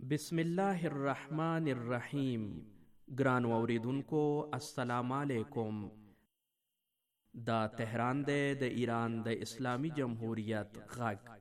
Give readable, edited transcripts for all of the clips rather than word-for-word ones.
بسم الله الرحمن الرحیم. ګرانو اوریدونکو السلام علیکم. دا تهران دی د ایران د اسلامی جمهوریت غږ.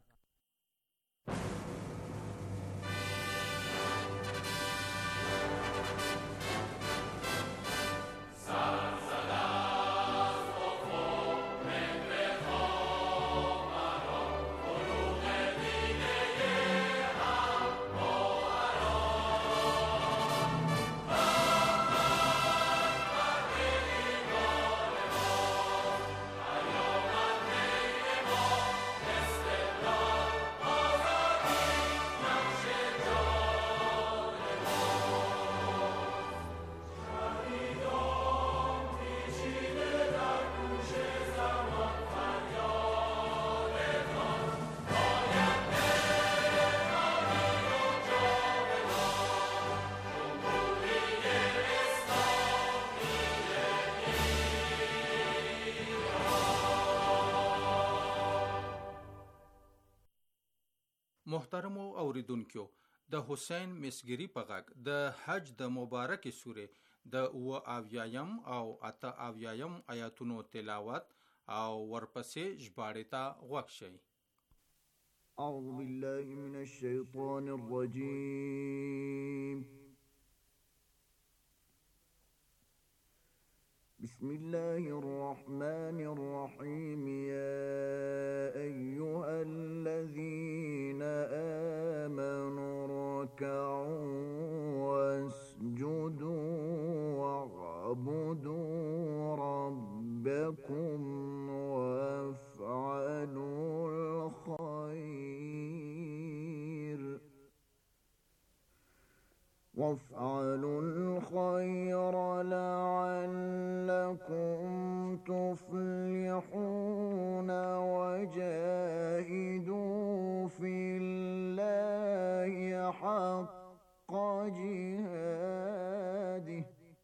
محترمو اوریدونکو، د حسین مسګری په غږ د حج د مبارکې سورې د اویایم او 88 آیاتونو تلاوت او ورپسې ژباړې ته غوږ شئ. اعوذ بالله من الشیطان الرجیم. بسم الله الرحمن الرحيم. يا أيها الذين آمنوا اركعوا واسجدوا واعبدوا ربكم وافعلوا الخير لعلكم تفلحون وجاهدوا في الله حق جهاده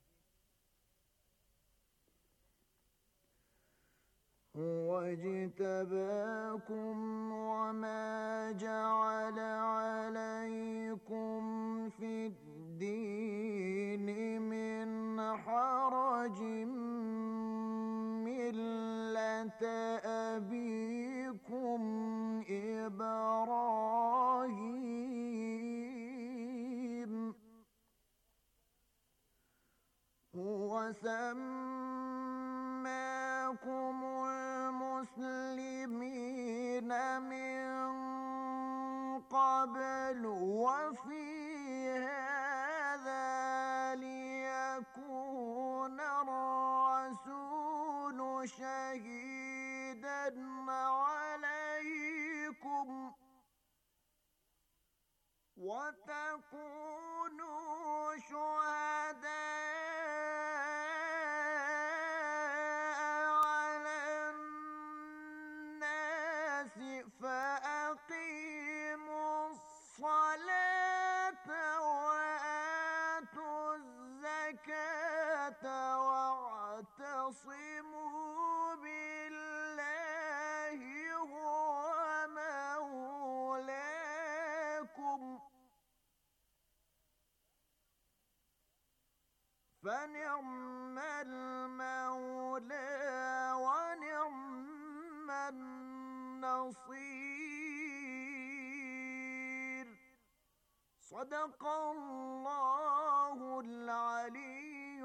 هو اجتباكم وما جعل عليكم في الدين من حرج ملة أبيكم إبراهيم هو سماكم المسلمين من قبل وفي هذا ليكون الرسول شهيدا عليكم وتكونوا شهداء على الناس فأقيموا الصلاة وآتوا الزكاة واعتصموا بالله هو مولاكم فنعم المولى ونعم النصير. صدق الله العلي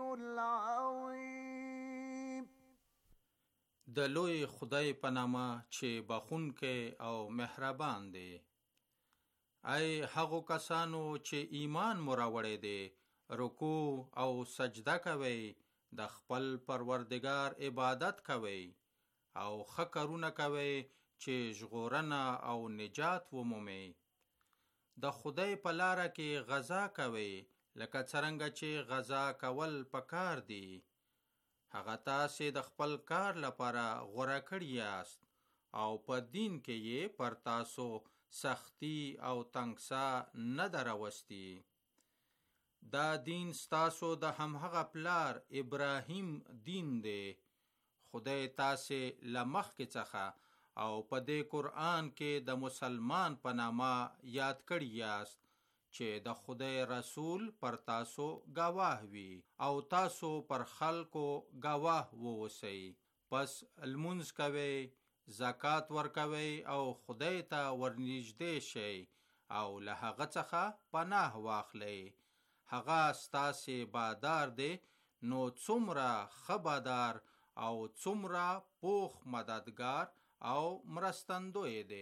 العظيم. د لوی خدای په نامه چې بخښونکی او مهربان دی. ای هغو کسانو چې ایمان مو راوړی دی، رکوع او سجده کوئ، د خپل پروردگار عبادت کوئ او ښه کارونه کوئ چې ژغورنه او نجات ومومئ. د خدای په لاره کې غزا کوئ لکه څرنګه چې غزا کول پکار دي. هغه تاسې د خپل کار لپاره غوره کړي یاست او په دین کې یې پر تاسو سختی او تنګسا نه ده راوستي. دا دین ستاسو د همهغه پلار ابراهیم دین دی. خدای تاسې له مخکې څخه او په دې قرآن کې د مسلمان په نامه یاد کړي یاست چې د خدای رسول پر تاسو گواه وي او تاسو پر خلکو گواه ووسئ. پس لمونځ کوئ، زکات ورکوئ او خدای ته ورنږدې شئ او له هغه څخه پناه واخلئ. هغه ستاسې بادار دی، نو څومره ښه بادار او څومره پوخ مددگار او مرستندوی دی.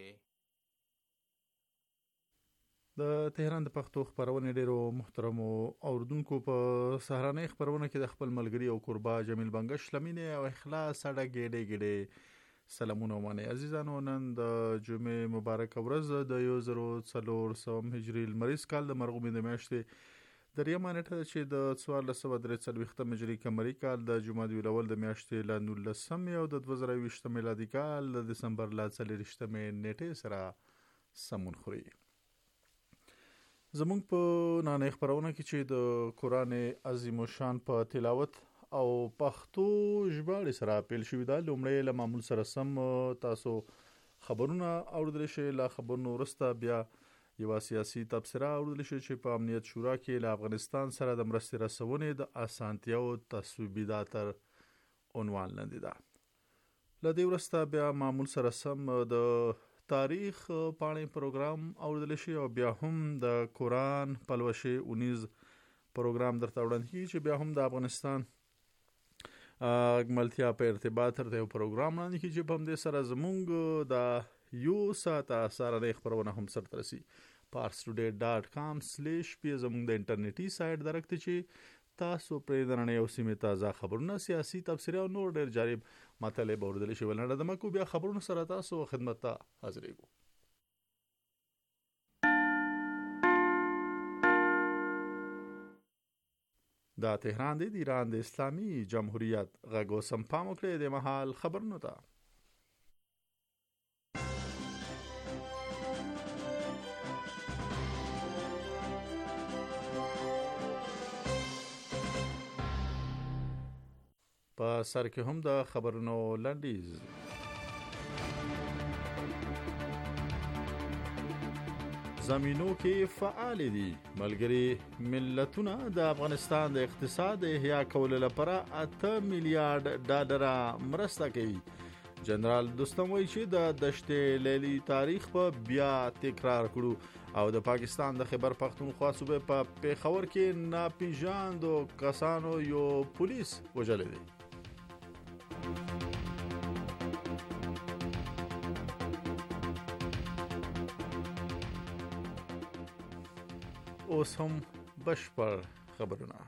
د تهران د پښتو خبرونه ډیرو محترمو اوردونکو په سهارنۍ خبرونه کې د خپل ملګری او قربا جمیل بنگش لمینه او اخلاص سره ګډه سلامونه ومنه. عزیزانو، نن د جمعې مبارک ورځ د 1400 هجری المریز کال د مرغومې د میاشتې دریم نیټه چې د 1443 هجری قمری کال د جمادی الاول د میاشتې ل 19 او د 2020 میلادي کال د دسمبر ل 30 نیټه سره سمون خوري. زمونږ په نانه خبرونه کې چې د قرآن عظیم الشان په تلاوت او پښتو ژباړې سره پیل شوی دا لومړی له معمول سره سم تاسو خبرونه اوریدل شي. لا خبرونو وروسته بیا یو سیاسي تبصره اوریدل شي چې په امنیت شورا کې له افغانستان سره د مرستې رسونې د اسانتیاو تصویبیدا تر عنوان لاندې ده. له دې وروسته بیا معمول سره سم د تاریخ پاڼې پروګرام اوریدل شي او بیا هم د قرآن پلوشه 19 پروګرام درته وړاندې کیږي چې بیا هم د افغانستان اګملتیا په ارتباط سره یو پروګرام وړاندې کیږي چې په همدې سره زمونږ د یو ساعته سره خبرونه هم سره رسي. parstoday.com/p زمونږ د انټرنیټي سایت درکته چې تاسو پرې د نړۍ او سیمې تازه خبرونه، سیاسي تبصره او نور ډېر جالب مطالب اوریدل شي. ولنه د مکو بیا خبرونه سره تاسو خدمت ته حاضرېږو. دا تهران دی د ایران د اسلامي جمهوریت غږ سم پام وکړئ د مهال خبرونه ته. په سر کې هم د خبرونو لنډیز. زمینو کې فعال دي ملګری ملتونه د افغانستان د اقتصاد احیا کولو لپاره 8 میلیارډ ډالر مرسته کوي. جنرال دوستم وایي چې د دشت لیلی تاریخ په بیا تکرار کړو او د پاکستان د خیبر پختونخوا صوبې په پیښور کې ناپیژاندو کسانو یو پولیس وژلی دی. اوس هم بشپړ خبرونه.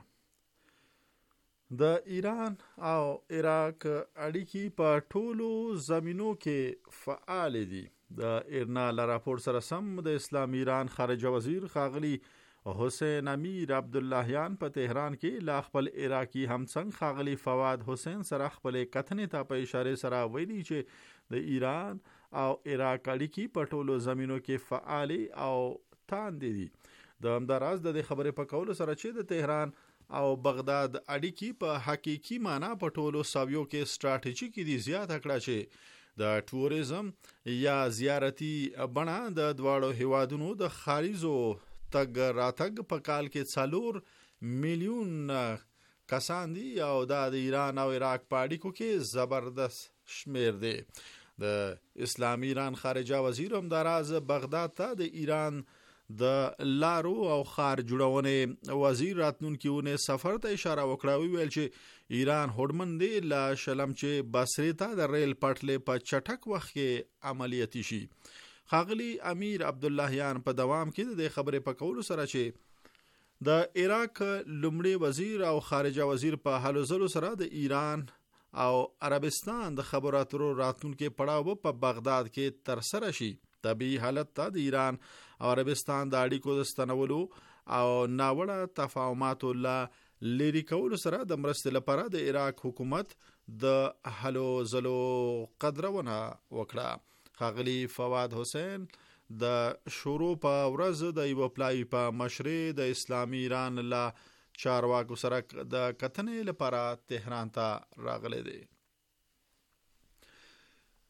د ایران او عراق اړیکې په ټولو زمینو کې فعال دي. د ایرنا له راپور سره سم د اسلامي ایران خارجه وزیر ښاغلي حسین امیر عبداللهیان په تهران کې لا خپل عراقي همڅنګ ښاغلي فواد حسین سره خپل کتنې ته په اشاره سره ویلي چې د ایران او عراق اړیکې په ټولو زمینو کې فعال او تاند دي. د همداراز د خبرې په کولو سره چې د تهران او بغداد اړیکې په حقيقي معنی په ټولو ساویو کې ستراتیژیک دي زیاته کړه چې د ټوریزم یا زیارتي بڼه د دواړو هیوادونو د خارجو تګ راتګ په کال کې 4 میلیون کسان دي او د ایران او عراق په اړیکو کې زبردست شمیر دی. د اسلامي ایران خارجه وزیر همداراز بغداد ته د ایران د لارو او خار جوړونې وزیر راتلونکي سفر ته اشاره وکړه. ویل چې ایران هوډمن دی لا شلم چې بصری ته د ریل پټلې په چټک وخت کې عملیاتي شي. ښاغلي امیر عبداللهیان په دوام کې د خبرې په کولو سره چې د عراق لومړي وزیر او خارجه وزیر په هلو ځلو سره د ایران او عربستان د خبرو اترو راتلونکي پړاو په بغداد کې تر سره شي. طبیعي حالت ته د ایران او عربستان د اړیکو د ستنولو او ناوړه تفاهماتو له لری کولو سره د مرستې لپاره د عراق حکومت د هلو ځلو قدرونه وکړه. ښاغلي فواد حسین د شروع په ورځ د یو پلای په مشرۍ د اسلامي ایران له چارواکو سره د کتنې لپاره تهران ته راغلی دی.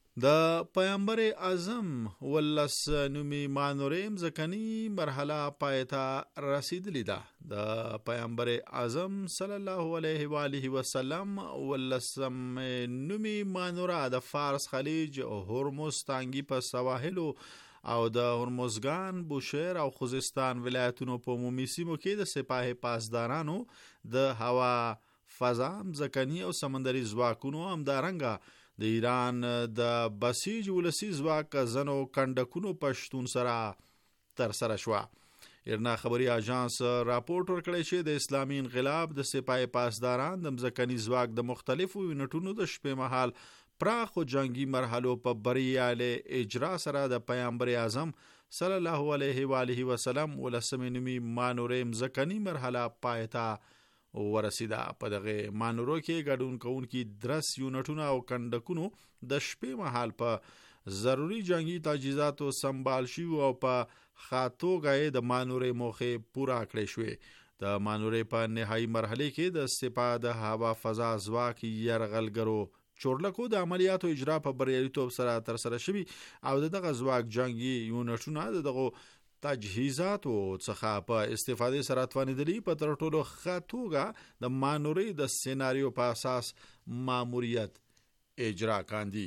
د پیغمبر اعظم ولس نومي مانوریم ځکنی مرحله پایته رسیدلی ده د پیغمبر اعظم صلی الله علیه و آله وسلم ولسم نومي مانورا د فارس خلیج هرمز تانگی په سواحلو او د هرمزگان بوشهر او خوزستان ولایتونو په عمومي سیمو کې د سپاه پاسدارانو د هوا فضا ځکنی او سمندري ځواکونو همدارنګه د ایران د بسیج ولسی ځواک زنو کندکونو پښتون سره تر سره شو. ایرنا خبري اژانس راپورټ ورکړی چې د اسلامي انقلاب د سپاه پاسداران د مځکني ځواک د مختلفو یونټونو د شپې مهال پراخو جنگي مرحلو په بریاله اجرا سره د پیغمبر اعظم صلی الله علیه و آله وسلم ولسمه نومي مانوریم ځکنی مرحله پایته ورسیده. په دغه مانورو کې ګډون کوونکي درس یونټونه او کندکونو د شپې مهال په ضروری جنگي تجهیزاتو سنبال شي او په خاطوګه د مانورې موخه پورا کړې شوې. د مانورې په نهایی مرحله کې د سپاه د هوا فضا ځواک يرغلګرو چورلکو د عملیاتو اجرا په بریالیتوب سره تر سره شوی او دغه ځواک جنگي یونټونه دغه تجهیزاتو څخه په استفادې سره توانیدلی په تر ټولو ښه توګه د مانورې د سیناریو په اساس ماموریت اجرا کاندي.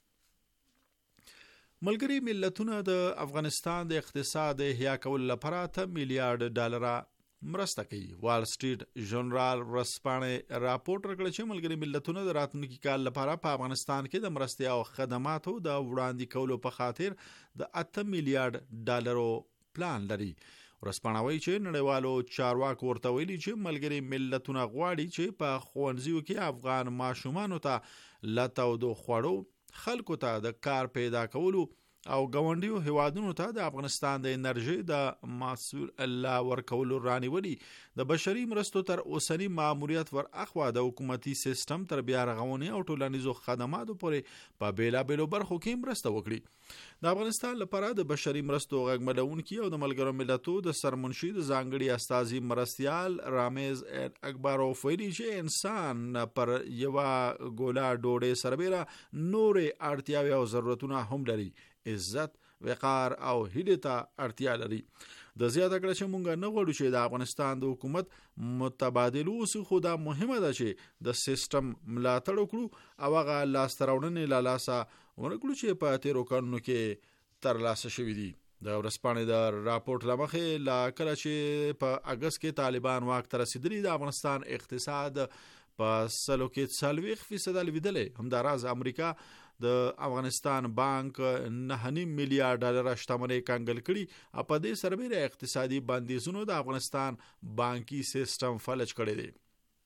ملګری ملتونه د افغانستان د اقتصاد احیا کولو لپاره $8 میلیارډ مرسته کوي. وال سټریټ ژورنال ورځپاڼه راپورټ ورکړی چې ملګری ملتونه د راتلونکي کال لپاره په افغانستان کې د مرستې او خدماتو د وړاندې کولو په خاطر د $8 میلیارډ پلان لري. ورځپاڼه وایي چې نړیوالو چارواکو ورته ویلي چې ملګری ملتونه غواړي چې په ښوونځیو کې افغان ماشومانو ته لتاودو خوړو خلکو ته د کار پیدا کولو او ګاونډیو هیوادونو ته د افغانستان د انرژي د مسؤل الله ورکولو رانیولي د بشري مرستو تر اوسنی ماموریت ور اخوا د حکومتي سیستم تر بیا رغونې او ټولنیزو خدماتو پورې په بیلابیلو برخو کې مرسته وکړي. د افغانستان لپاره د بشري مرستو غږملونکي او د ملګرو ملتونو د سرمنشي د ځانګړي استازي مرستيال رامیز اکبروف ویلي چې انسان پر یو ګولا ډوډۍ سربېره نورې اړتیاوې او ضرورتونه هم لري. عزت، وقار او هیله ته اړتیا لري. د زیاته کړه چې مونږ نه غواړو چې د افغانستان د حکومت متبادل اوسه، خو دا مهمه ده چې د سیستم ملاتړ وکړو او هغه لاستراوړنې له لاسه ورکړو چې په تیرو کلونو کې ترلاسه شوي دي. د ورځپاڼې د راپورټ لمخې لا کله چې په اگست کې طالبان واک ته رسیدلي د افغانستان اقتصاد په سلو کې 40% لویدلې. همداراز امریکا د افغانستان بانک $9.5 میلیارډ شتمنۍ کنګل کړي او په دې سربېره اقتصادي بندیزونو د افغانستان بانکي سیستم فلج کړی دی.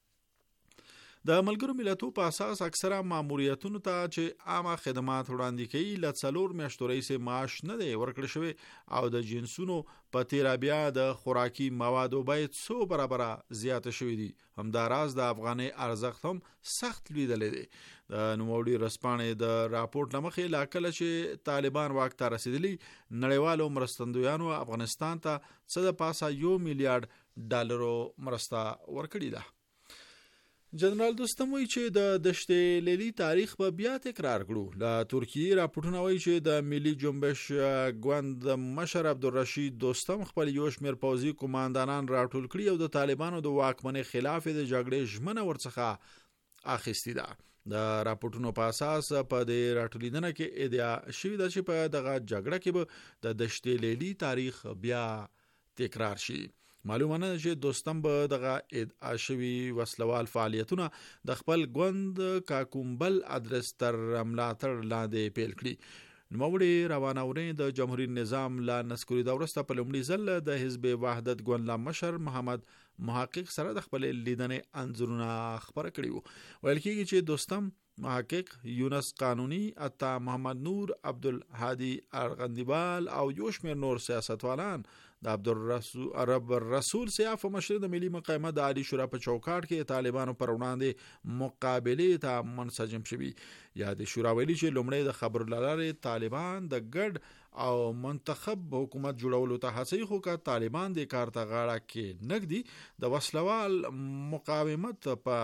د ملګرو ملتونو په اساس اکثره ماموریتونو ته چې عامه خدمات وړاندې کوي ل 4 میاشتو رئیس معاش نه دی ورکړل شوی او د جنسونو په تیرابیا د خوراکي موادو باید 100 برابره زیاته شوې دي. همداراز د افغاني ارزښت هم سخت لیدل دي. د نوموړي رسپانې د راپورټ لمخې لا کله چې طالبان واک ته رسیدلي نړیوالو مرستندویانو افغانستان ته څه د پاسه $1 میلیارډ مرسته ورکړې ده. جنرال دوستم وایي چې د دشت لیلی تاریخ به بیا تکرار کړو. له ترکیه راپورټونه وایي چې د ملي جنبش ګوند مشر عبدالرشید دوستم خپل یو شمېر پوځي قوماندانان راټول کړي او د طالبانو د واکمنۍ خلاف د جګړې ژمنه ورڅخه اخیستې ده. د راپورټونو په اساس په دې راټولیدنه کې ادعا شوې ده چې په دغه جګړه کې به د دشت لیلی تاریخ بیا تکرار شي. معلومه نه چې دوستم به دغه ادعا شوی وسلوال فعالیتونه د خپل ګوند کاکومبل ادرس تر ملاتړ لاندې پیل کړي. نوموړي رواناوري د جمهوریت نظام لا نسکوري دا ورسته په لومړي ځل د حزب وحدت ګوند لا مشر محمد محقق سره د خپل لیدنې انځورونه خبر کړي وو. ویل کېږي چې دوستم محقق یونس قانونی عطا محمد نور عبدالهادي ارغندیبال او یو شمېر نور سیاستوالان د عبدالرسول سیاف مشر د ملي مقاومت د عالی شورا په چوکاټ کې طالبانو پر وړاندې مقابله ته منسجم شوي. یا د شورا ویلي چې لومړی د خبرو لارې طالبان د ګډ او منتخب حکومت جوړولو ته هڅوي، خو که طالبان د کار ته غاړه کې نږدي د وسلوال مقاومت په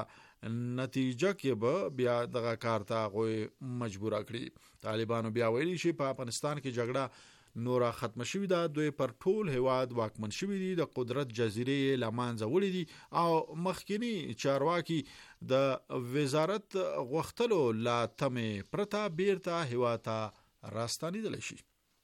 نتیجه کې به بیا دغه کار ته غوي مجبور کړي. طالبانو بیا ویلي چې په افغانستان کې جګړه نورا ختم شوی ده. دوی پر ټول هواد واکمن شوی دي، د قدرت جزیره لمانځه وړي دي او مخکنی چارواکي د وزارت غوښتلو لا تمه پرتا بیرته هواته راستانیدل شي.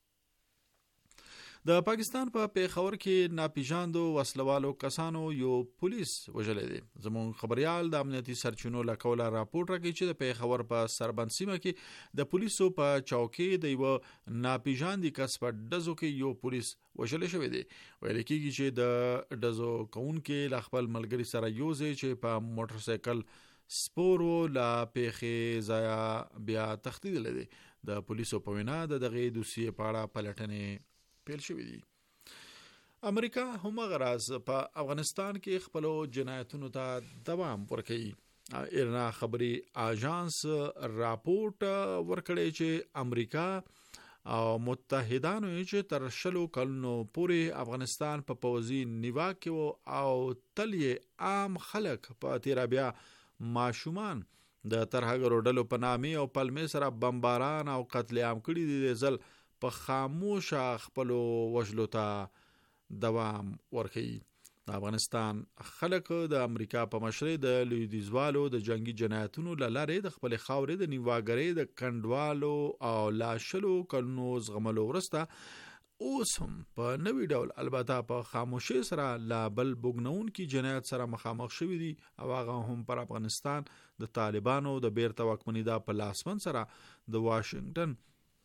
د پاکستان په پیښور کې ناپیژاندو وسلوالو کسانو یو پولیس وژلی دی. زمون خبريال د امنیتي سرچینو له کوله راپورټ راکړي چې د پیښور په سربند سیمه کې د پولیسو په چوکۍ د یو ناپیژاندي کس په ډزو کې یو پولیس وژلی شوی دی. ویل کېږي چې د ډزو کوونکي له خپل ملګري سره یوځای چې په موټر سایکل سپورو لا پیښې ځایا بیا تښتیدلی دی. د پولیسو په وینا د دغه دوسیې په اړه پلټنې پیل شوی دی. امریکا هم غراز په افغانستان کې خپل جنایتونو ته دوام ورکوي. ایرنا خبري اژانس راپورټ ورکړی چې امریکا او متحدانو چې تر 20 کلونو پورې افغانستان په پوځي نیواکو او تلې عام خلک په تیرابیا ماشومان د ترهګرو ډلو په نامه او پلمې سره بمباران او قتل عام کړي دي. ځل په خاموش خپل وجلو ته دوام ورکوي. د افغانستان خلک د امریکا په مشرۍ د لویدیځوالو د جنگي جنایتونو لاره د خپل خاورې د نیواګرۍ د کندوالو او لاشلو کلونو زغملو ورسته اوس هم په نوې ډول البته په خاموشي سره لا بل بوګنون کې جنایت سره مخامخ شوی دي او هغه هم پر افغانستان د طالبانو د بیرته واکمنۍ د پلاسمن سره د واشنگټن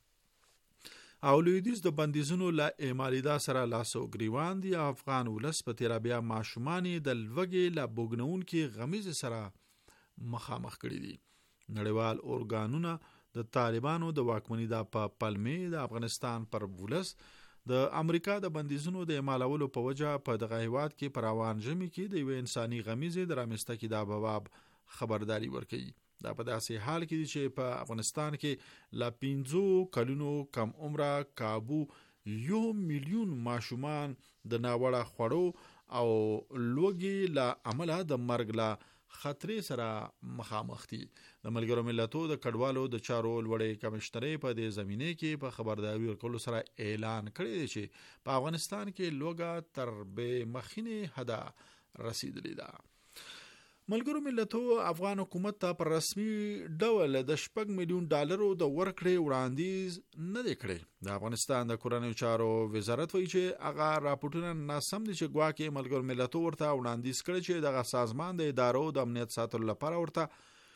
او لویدیز د بندیزونو لا اعمالیدا سره لاسو گریوان دي. افغان ولس په تیرابیا ماشومانی د لوګي لا بوګنون کې غمیز سره مخامخ کړي دي. نړیوال اورګانونه د طالبانو د واکمنۍ د پلمې د افغانستان پر ولس د امریکا د بندیزونو د اعمالولو په وجه په دغه هیواد کې پروان جمعي کې د یو انساني غمیز د رامسته کې د بواب خبرداري ورکړي. دا په داسې حال کې چې په افغانستان کې لا 15 کلونو کم عمره کابو 1 میلیون ماشومان د ناوړه خوړو او لوګي لا عمله د مرګ لا خطرې سره مخامخ دي. د ملګرو ملتونو د کډوالو د چارو لوړې کمشنري په دې زمینه کې په خبرداري ورکولو سره اعلان کړی دی چې په افغانستان کې لوګا تر به مخینه حدا رسیدلی ده. ملګرو ملتونو افغان حکومت ته پر رسمي ډول د $6 میلیون د ورکړې وړاندیز نه دی کړی. د افغانستان د کورنیو چارو وزارت وایي چې هغه راپورټونه ناسم دي چې ګواکې ملګرو ملتونو ورته وړاندیز کړی چې دغه سازمان د ادارو د امنیت ساتلو لپاره ورته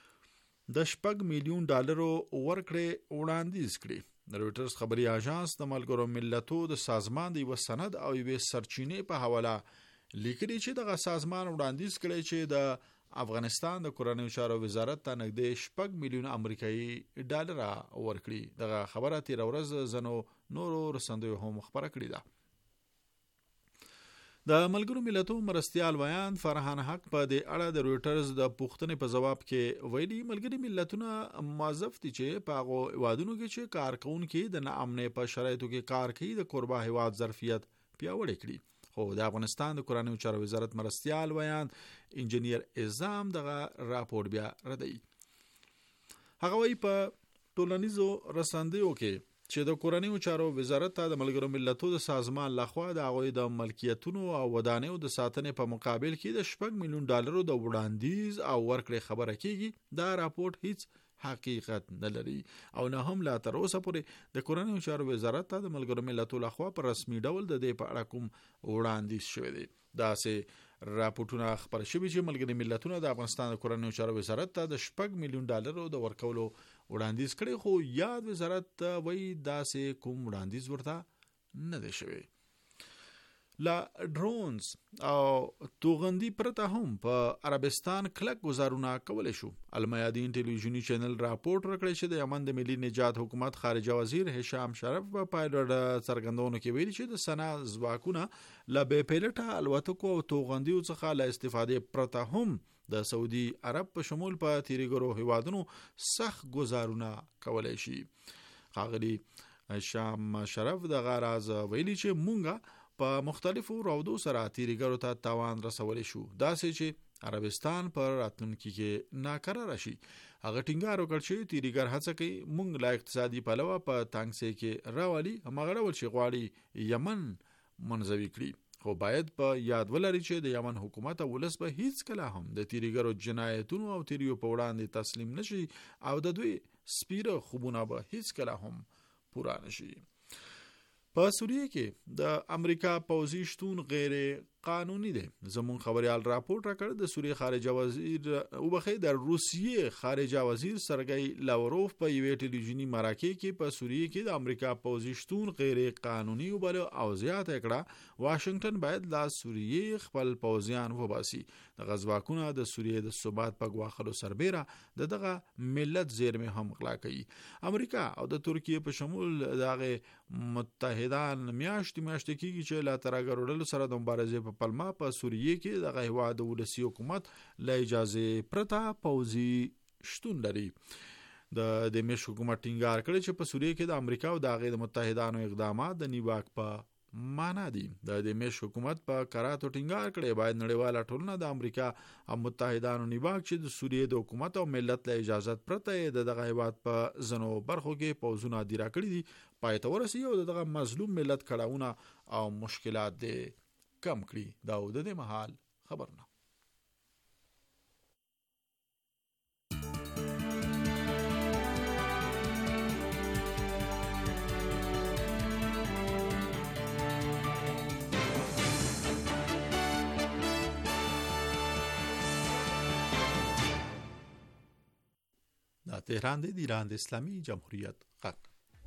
د $6 میلیون ورکړې وړاندیز کړی. د رويټرز خبري اژانس د ملګرو ملتونو د سازمان د یو سند او یو سرچینې په حواله لیکلي چې دغه سازمان وړاندیز کړی چې د افغانستان د کورنیو چارو وزارت ته نږدې $6 میلیون امریکایي ډالر ورکړي. دغه خبره تیر ورځ زنو نورو رسندوی هم خبره کړې ده. د ملګرو ملتونو مرستيال ویان فرحان حق په دې اړه د رويټرز د پوښتنې په جواب کې ویلي ملګری ملتونه موظف دي چې په هغه وادونو کې چې کارکونکو د ناامنۍ په شرایطو کې کار کوي د قربا هیواد ظرفیت پیاوړی کړي. خو د افغانستان د کورنیو چارو وزارت مرستيال ویان انجنیر اعظم دغه راپور بیا ردی. هغه وی په ټولنیزو رسندیو کې چې د کورنیو چارو وزارت ته د ملګرو ملتونو د سازمان لخوا د هغوی د ملکیتونو او ودانیو د ساتنې په مقابل کې د $6 میلیون د وړاندیز او ورکړې خبره کیږي. دا راپور هیڅ حقیقت نه لري او نه هم لا تر اوسه پورې د کورنیو چارو وزارت ته د ملګرو ملتونو لخوا په رسمي ډول د دې په اړه کوم وړاندیز شوی دی. دا سه راپورټونه خبر شوي چې ملګري ملتونو د افغانستان د کورنیو چارو وزارت ته د $6 میلیون د ورکولو وړاندیز کړی، خو یاد وزارت وایي دا سه کوم وړاندیز ورته نه دی شوی. لا ډرونز او توغندي پرته هم په عربستان کلک گزارونه کولای شو. الميادين ټلویزیونی چینل راپورټ ورکړی چې د یمن د ملي نجات حکومت خارجه وزیر هشام شرف په پایلوډ څرګندونو کې ویلي چې د سنا ځواکونه لا به پیلټه الوتکو او توغندیو څخه لا استفاده پرته هم د سعودي عرب په شمول په تیریګرو هیوادونو سخت گزارونه کولای شي. خاغلی هشام شرف د غراز ویلي چې مونږه په مختلفو راودو سره تیریګرو ته تاوان رسولی شو. دا سه چې عربستان پر راتلونکي کې ناکراره شي. هغه ټینګار وکړ چې تیریګر هڅه کوي موږ لا اقتصادي پلوه په تانګسي کې راولي، همغه ډول چې غواړي یمن منځوي کړي، خو باید په یاد ولري چې د یمن حکومت او ولس به هیڅ کله هم د تیریګرو جنایتونو او تیریو په وړاندې تسلیم نشي او د دوی سپیره خوبونه به هیڅ کله هم پوره نشي. په سوریه کې د امریکا پوځي شتون غیر قانوني دی. زمون خبريال راپورټ راکړ د سوریه خارجه وزیر او بخې د روسیې خارجه وزیر سرګئی لاوروف په یوې ټلویزیونی مرکه کې په سوریه کې د امریکا پوځي شتون غیر قانوني وبل او زیات کړه واشنگټن باید لا سوریه خپل پوځیان وباسي. د غزواکونه د سوریه د ثبات په غواخلو سربېره دغه ملت زیرمه هم غلا کوي. امریکا او د ترکیه په شمول دغه متحدان میاشتې کېږي چې لا ترګرول سره د مبارزې په پلمه په سوریه کې د هیواد ولسی حکومت له اجازه پرته پوځي شتون لري. د دمشق حکومت ټینګار کړی چې په سوریه کې د امریکا او د متحدانو اقدامات د نیواک په معنا دي. د دمشق حکومت په کراتو ټینګار کړی باید نړیواله ټولنه د امریکا او متحدانو نیواک چې د سوریه د حکومت او ملت له اجازه پرته د هیواد په زنو برخو کې پوځونه دیرا کړی دي پای ته ورسي او دغه مظلوم ملت کړهونه او مشکلات دي کم کړي. دا د دې محل خبرونه. دا تهران دی، ایران د اسلامي جمهوریت غږ.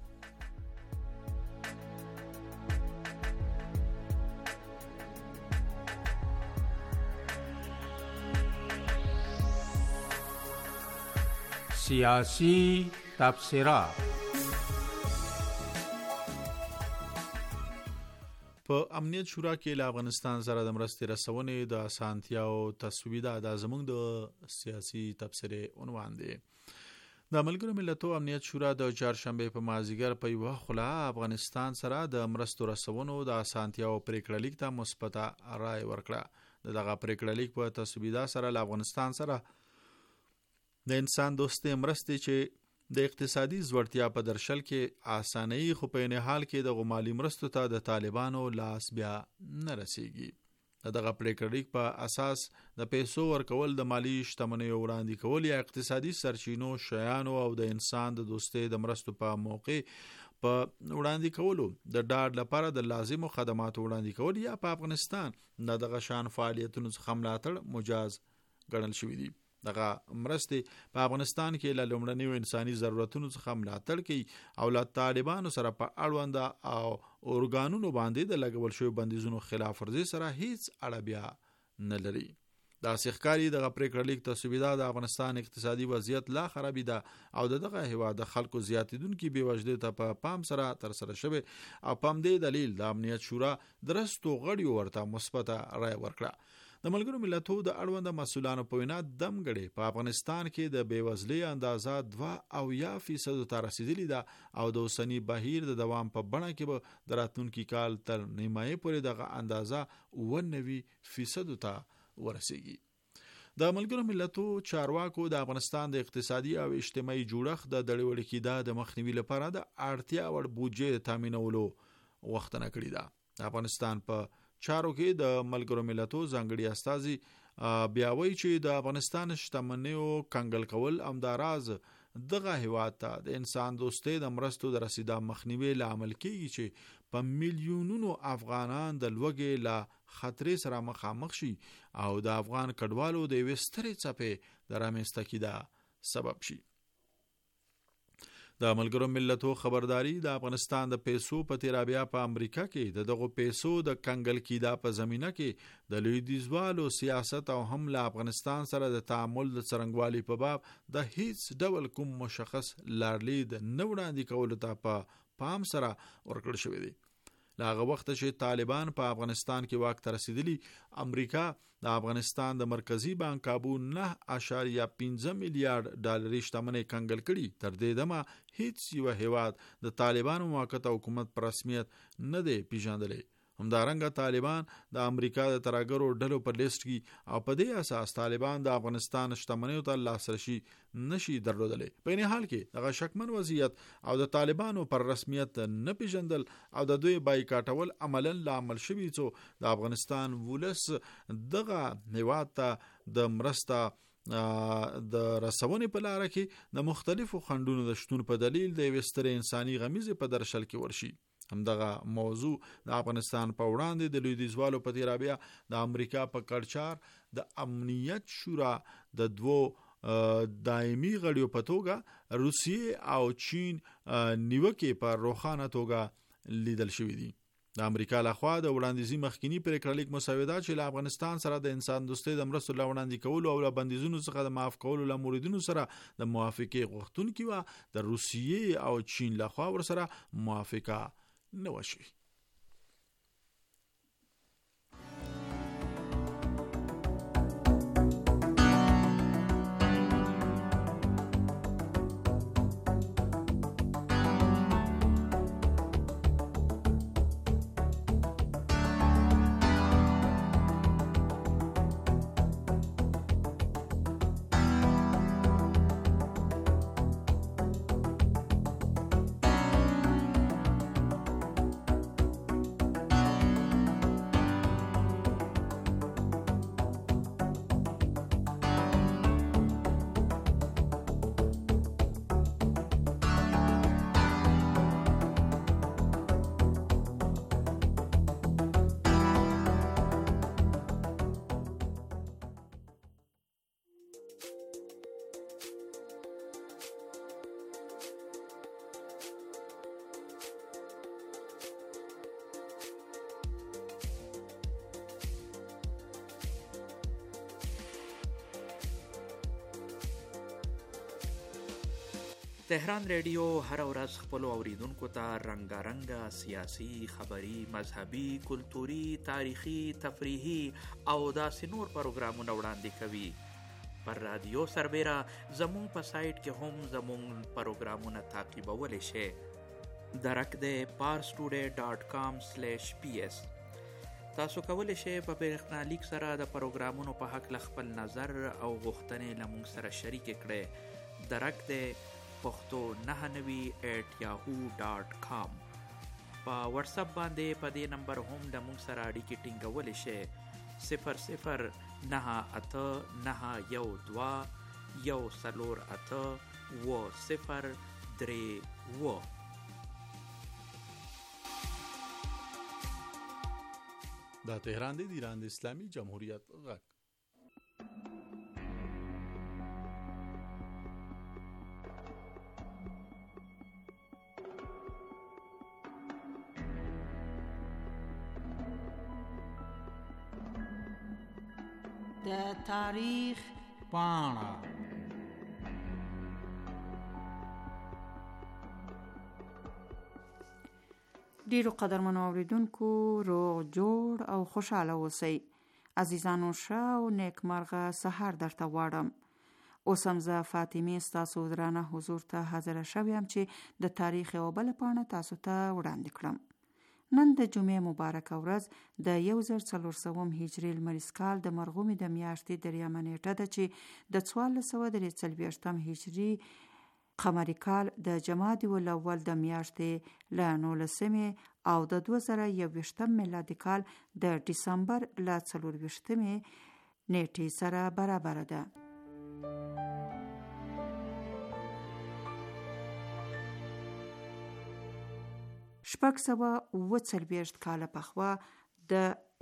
سیاسی تبصرات. په امنیت شورا کې له افغانستان سره د مرستې رسونې د اسانتیاو تسویده د زموږ د سیاسي تبصرې عنوان دی. د ملګرو ملتونو امنیت شورا د چهارشنبه په مازیګر په یو خلا افغانستان سره د مرستو رسونو د اسانتیاو پریکړه لیک ته مثبت رائے ورکړه. دغه پریکړه لیک په تسویده سره له افغانستان سره د انسان دوستي مرستې چې د اقتصادي ځوړتیا په درشل کې اسانۍ خو په نه حال کې د غمالي مرستو ته د طالبانو لاس بیا نه رسیږي. دغه پریکړه لیک په اساس د پیسو ورکول د مالی شتمنۍ وړاندې کول یا اقتصادي سرچینو شیانو او د انسان د دوستي د مرستو په موقع په وړاندې کولو د ډاډ لپاره د لازمو خدماتو وړاندې کول یا په افغانستان دغه شان فعالیتونو څخه ملاتړ مجاز ګڼل شوی دی. دغه مرستې په افغانستان کې له لومړنیو انساني ضرورتونو څخه ملاتړ کوي او له طالبانو سره په اړوند او اورګانونو باندې د لګول شوی بندیزونو خلاف ورزي سره هیڅ اړه بیا نه لري. دا سیخکاری دغه پریکړه لیک تسویده د افغانستان اقتصادي وضعیت لا خرابې ده او دغه هیواد د خلکو زیاتیدونکو بیوجدي ته په پام سره تر سره شوی او پام دې دلیل د امنیت شورا درستو غړي ورته مثبت رائے ورکړه. د ملګرو ملتونو د اړوند مسؤلانو په وینا دمګړې په افغانستان کې د بیوزلۍ اندازه 2% ته رسیدلې ده او د اوسنی بهیر د دوام په بڼه کې به د راتلونکي کال تر نیمایي پورې دغه اندازه 90% ته ورسیږي. د ملګرو ملتونو چارواکو د افغانستان د اقتصادي او اجتماعي جوړښت د دړیوړ کېدا د مخنیوي لپاره د اړتیا وړ بودجې تامینولو وختنه کړې ده. د افغانستان په چارو کې د ملګرو ملتونو ځانګړي استازي بیا وایي چې د افغانستان شتمنیو کنګل کول امداراز دغه هیواد ته د انسان دوستي د مرستو د رسیدا مخنیوي لامل کیږي چې په میلیونونو افغانان د لوږې له خطرې سره مخامخ شي او د افغان کډوالو د وسترې څپې د رامنځته کېدا سبب شي. د ملګرو ملتونو خبرداري د افغانستان د پیسو په تیرابیا په امریکا کې دغه پیسو د کنګل کېدا په زمينه کې د لویدیځوالو سیاست او هم له افغانستان سره د تعامل د څرنګوالي په باب د هیڅ ډول کوم مشخص لارلید نه وړاندې کولو ته په پام سره ورکړل شوی دی. لاغه وخت چې طالبان په افغانستان کې واک ته رسیدلی، امریکا د افغانستان د مرکزی بانک کابو 9.15 میلیارډ ډالري شتمنۍ کنګل کړي. تر دې دمه هیڅ یو هیواد د طالبانو موقته حکومت پر رسمیت نه دی پیژندلی. همدارنګه طالبان د امریکا د ترهګرو ډلو په لیست کې او په دې اساس طالبان د افغانستان شتمنیو ته لاسرسي نشي درلودلی. په این حال کې دغه شکمن وضعیت او د طالبانو پر رسمیت نه پیژندل او د دوی بایکاټول عملاً لامل شوي څو د افغانستان ولس دغه هیواد ته د مرسته د رسونې په لاره کې د مختلفو خنډونو د شتون په دلیل د یوې سترې انساني غمیزې په درشل کې ورشي. همدغه موضوع د افغانستان په وړاندې د لویدیځوالو په تیرابیا د امریکا په کړچار د امنیت شورا د دوو دایمي غړیو په توګه روسیې او چین نیوکې په روښانه توګه لیدل شوي دي. د امریکا لخوا د وړاندیزي مخکینی پریکړلیک مسودات چې له افغانستان سره د انسان دوستۍ د مرستو له وړاندې کولو او له بندیزونو څخه د معاف کولو له موردونو سره د موافقې غوښتونکي وه، د روسیې او چین لخوا ورسره موافقه نه وشي. تهران ریډیو هر ورځ خپل اوریدونکو ته رنگارنګ سیاسي، خبري، مذهبي، کلتوري، تاریخي، تفریحي او داسې نور پروګرامونه وړاندې کوي. پر رادیو سربیره زمون په سایټ کې هم زمون پروګرامونه تعقیبولی شئ. درک د parstoday.com/ps. تاسو کولی شئ په برېښنالیک سره د پروګرامونو په هکله خپل نظر او غوښتنې له موږ سره شریک کړئ. درک د پښتو 99@yahoo.com. په واتس اپ باندې په دې نمبر هم د موږ سره اړیکې ټینګولی شئ. 0098148103. دا تهران دی، د ایران د اسلامي جمهوریت غږ. د تاریخ پاڼه. ډیرو قدرمنو اوریدونکو روغ جوړ او خوشاله اوسئ. عزیزانو ښه او نیکمرغه سهار درته غواړم. اوس هم زه فاطمه ستاسو درانه حضور ته حاضره شویم چې د تاریخ یو بل پاڼه تاسو ته وړاندې کړم. نن د جمعې مبارکه ورځ د 1400 هجري لمریز کال د مرغومې د میاشتې دریمه نیټه ده چې د 1443 هجري قمري کال د جمادی الاول د میاشتې له 19 او د 2021 میلادي کال د ډسمبر له 24 نیټې سره برابر ده. شپږ سوه 47 کاله پخوا د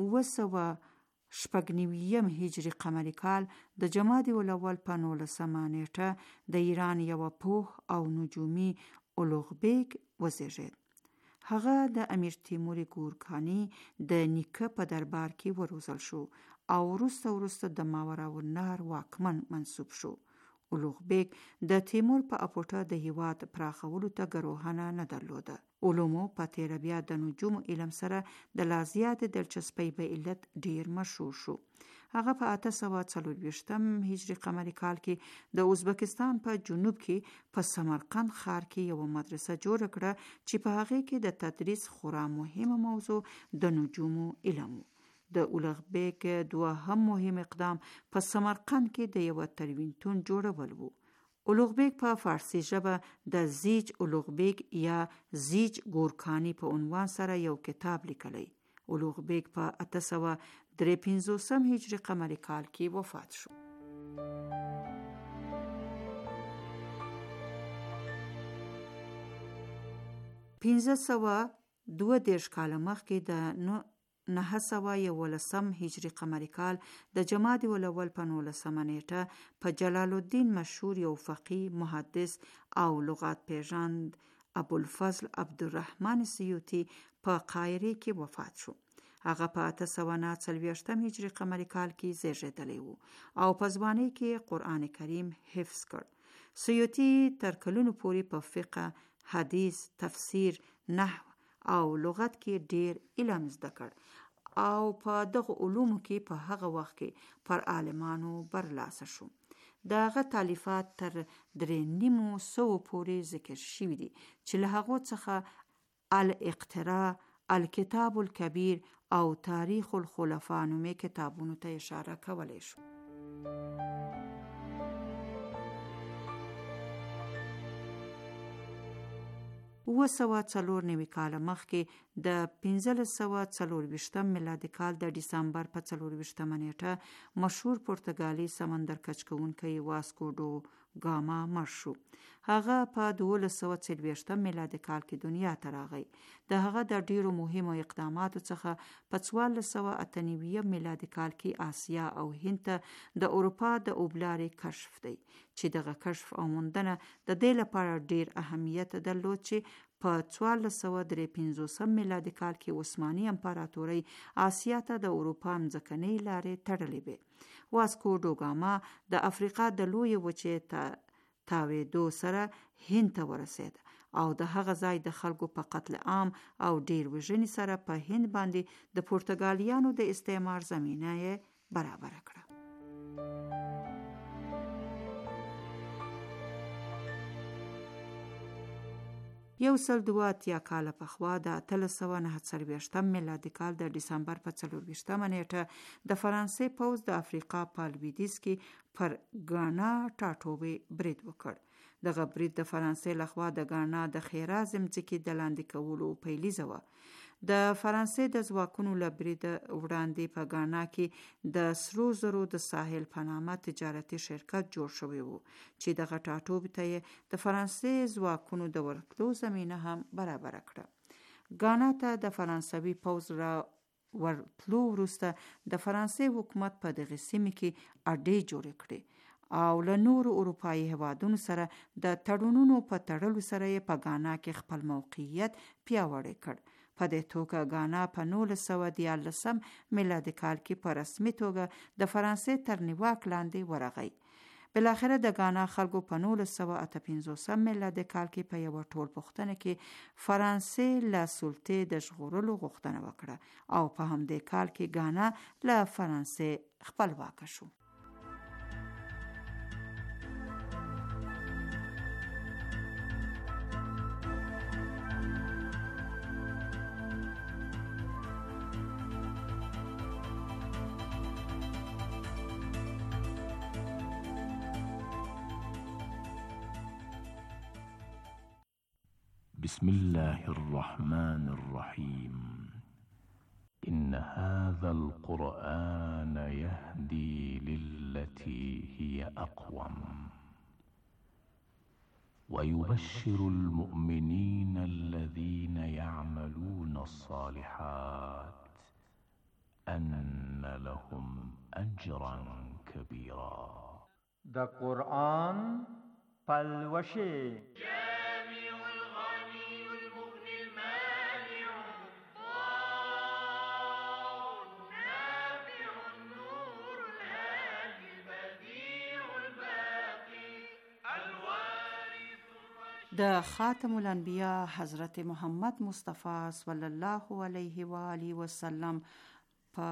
990 هجري قمري کال د جمادی الاول په 19 نیټه د ایران یو پوه او نجومي اولوغ بیگ وزیږید. هغه د امیر تیمور ګورکاني د نیکه په دربار کې وروزل شو او وروسته د ماوراءالنهر واکمن منصوب شو. اولوغ بیگ د تیمور په اپوټه د هیواد پراخولو ته ګروهنه نه درلوده. علومو په تیربیا د نجوم علم سره د لا زیات دلچسپۍ په علت ډیر مشهور شو. هغه په 840 هجری قمری کال کې د ازبکستان په جنوب کې په سمرقند ښار کې یو مدرسه جوړ کړه چې په هغه کې د تدریس خورا مهمه موضوع د نجومو علم و. د اولغ بیگ دوهم مهم اقدام په سمرقند کې د یو تلوینتون جوړول و. اولغ بیگ په فارسی ژبه د زیج اولغ بیگ یا زیج گورکانی په عنوان سره یو کتاب لیکلی. اولغ بیگ په 853 هجری قمری کال کې وفات شو. 1532 کال مخکې د 911 هجری قمری کال د جمادی الاول په 19 نیټه په جلال الدین مشهور یو فقیه، محدث او لغات پیژند ابوالفضل عبدالرحمن سیوطی په قاهره کې وفات شو. هغه په 849 هجری قمری کال کې زیږیدلی و او په ځوانۍ کې قرآن کریم حفظ کړ. سیوطی تر کلونو پورې په فقه، حدیث، تفسیر، نحو او لغت کې ډیر علم زده کړ او په دغه علومو کې په هغه وخت کې پر عالمانو برلاسه شو. دغه تالیفات تر 300 پورې ذکر شوي دي چې له هغو څخه الاقتراء، الکتاب الکبیر او تاریخ الخلفاء نومې کتابونو ته اشاره کولی شو. 904 کال مخکې د 1524 میلادي کال د ډسمبر په 24 نیټه مشهور پرتګالي سمندر کچکونکی واسکو ډو ګاما مړ شو. هغه په 1240 میلادي کال کې دنیا ته راغی. د هغه د ډیرو مهمو اقداماتو څخه په 1498 میلادي کال کې آسیا او هند ته د اروپا د اوبلارې کشف دی چې دغه کشف او موندنه د دې لپاره ډیر اهمیت درلود چې په 1453 میلادي کال کې عثماني امپراتورۍ آسیا ته د اروپا مځکنۍ لارې تړلې وې. واسکو ډو ګاما د افریقا د لوی وچې تاوېدو سره هند ته ورسید او د هغه ځای د خلکو په قتل عام او ډیر وژنې سره په هند باندې د پرتګالیانو د استعمار زمینه یې برابر کړه. یو سل 2 کال پخوا د 1349 میلادي کال د ډسمبر په 24 نیټه د فرانسې پوځ د افریقا په لویدیځ کې پر ګانا ټاټوبې برید وکړ. دغه برید د فرانسې لخوا د ګانا د ښېرا ځمکې د لاندې کولو پیلیزه وه. د فرانسې د ځواکونو له برید وړاندې په ګانا کې د سرو زرو د ساحل په نامه تجارتي شرکت جوړ شوی و چې دغه ټاټوبې ته یې د فرانسې ځواکونو د ورتلو زمینه هم برابر کړه. ګانا ته د فرانسوي پوځ را ورتلو وروسته د فرانسې حکومت په دغه سیمه کې اډې جوړې کړې او له نورو اروپایي هیوادونو سره د تړونونو په تړلو سره یې په ګانا کې خپل موقعیت پیاوړی کړ. په دې توګه ګانا په 1914 میلادي کال کې په رسمي توګه د فرانسې تر نیواک لاندې ورغی. بلاخره د ګانا خلکو په 1958 میلادي کال کې په یو ټول پوښتنه کې فرانسې له سلطې د ژغورلو غوښتنه وکړه او په همدې کال کې ګانا له فرانسې خپلواک شو. بسم الله الرحمن الرحيم إن هذا القرآن يهدي للتي هي أقوم ويبشر المؤمنين الذين يعملون الصالحات أن لهم أجرا كبيرا. دا قرآن پلوشه د خاتم الانبیاء حضرت محمد مصطفی صلی الله علیه و آله و سلم په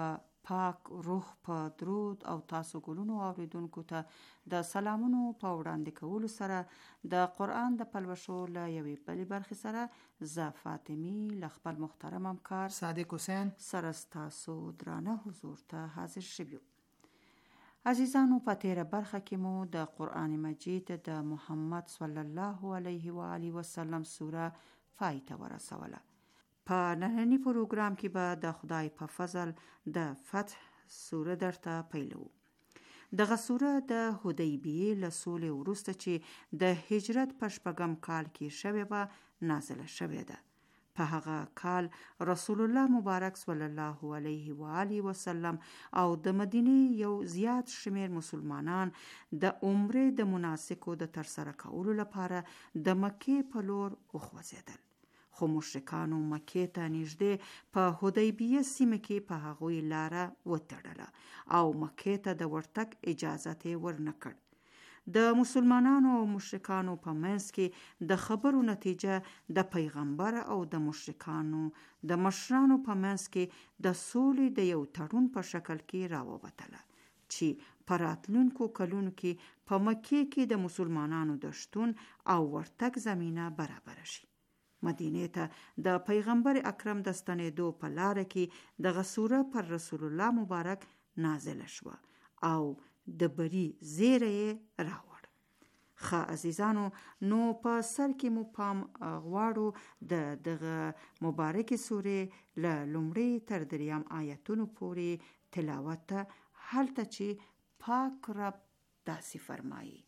پاک روح په درود او تاسو ګلونو اوریدونکو ته د سلامونو په وړاندې کولو سره د قرآن د پلوشو له یوې بلې برخې سره زه فاطمی له خپل محترم همکار صادق حسین سره ستاسو درانه حضور ته حاضر شویو. عزیزانو، په تیره برخه کې مو د قرآن مجید د محمد صلی الله علیه و آله وسلم سوره پای ته ورسوله. په نننی پروګرام کې به د خدای په فضل د فتح سوره درته پیلو. دغه سوره د حدیبیې له سولې وروسته چې د هجرت په 6 کال کې شوې وه نازله شوې ده. په هغه کال رسول الله مبارک صلی الله علیه و آله وسلم او د مدینې یو زیات شمیر مسلمانان د عمرې د مناسکو د ترسره کولو لپاره د مکې په لور وخوځېدل. خو مشرکانو مکې ته نږدې په حدیبیه سیمه کې په هغوی لاره وتړله او مکې ته د ورتګ اجازه یې ورنکړ. د مسلمانانو او مشرکانو په منځ کې د خبرو نتیجه د پیغمبر او د مشرکانو د مشرانو په منځ کې د سولې د یو تړون په شکل کې راووتله چې په راتلونکو کلونو کې په مکې کې د مسلمانانو د شتون او ورتګ زمینه برابر شي. مدینې ته د پیغمبر اکرم د ستنېدو په لاره کې دغه سوره پر رسول الله مبارک نازله شوه او د بری زیری راوړ. ښه عزیزانو، نو په سر کې مو پام غواړو د دغه مبارکې سورې له لومړي تر 3 آیتونو پورې تلاوت ته، هلته چې پاک رب داسې فرمایي: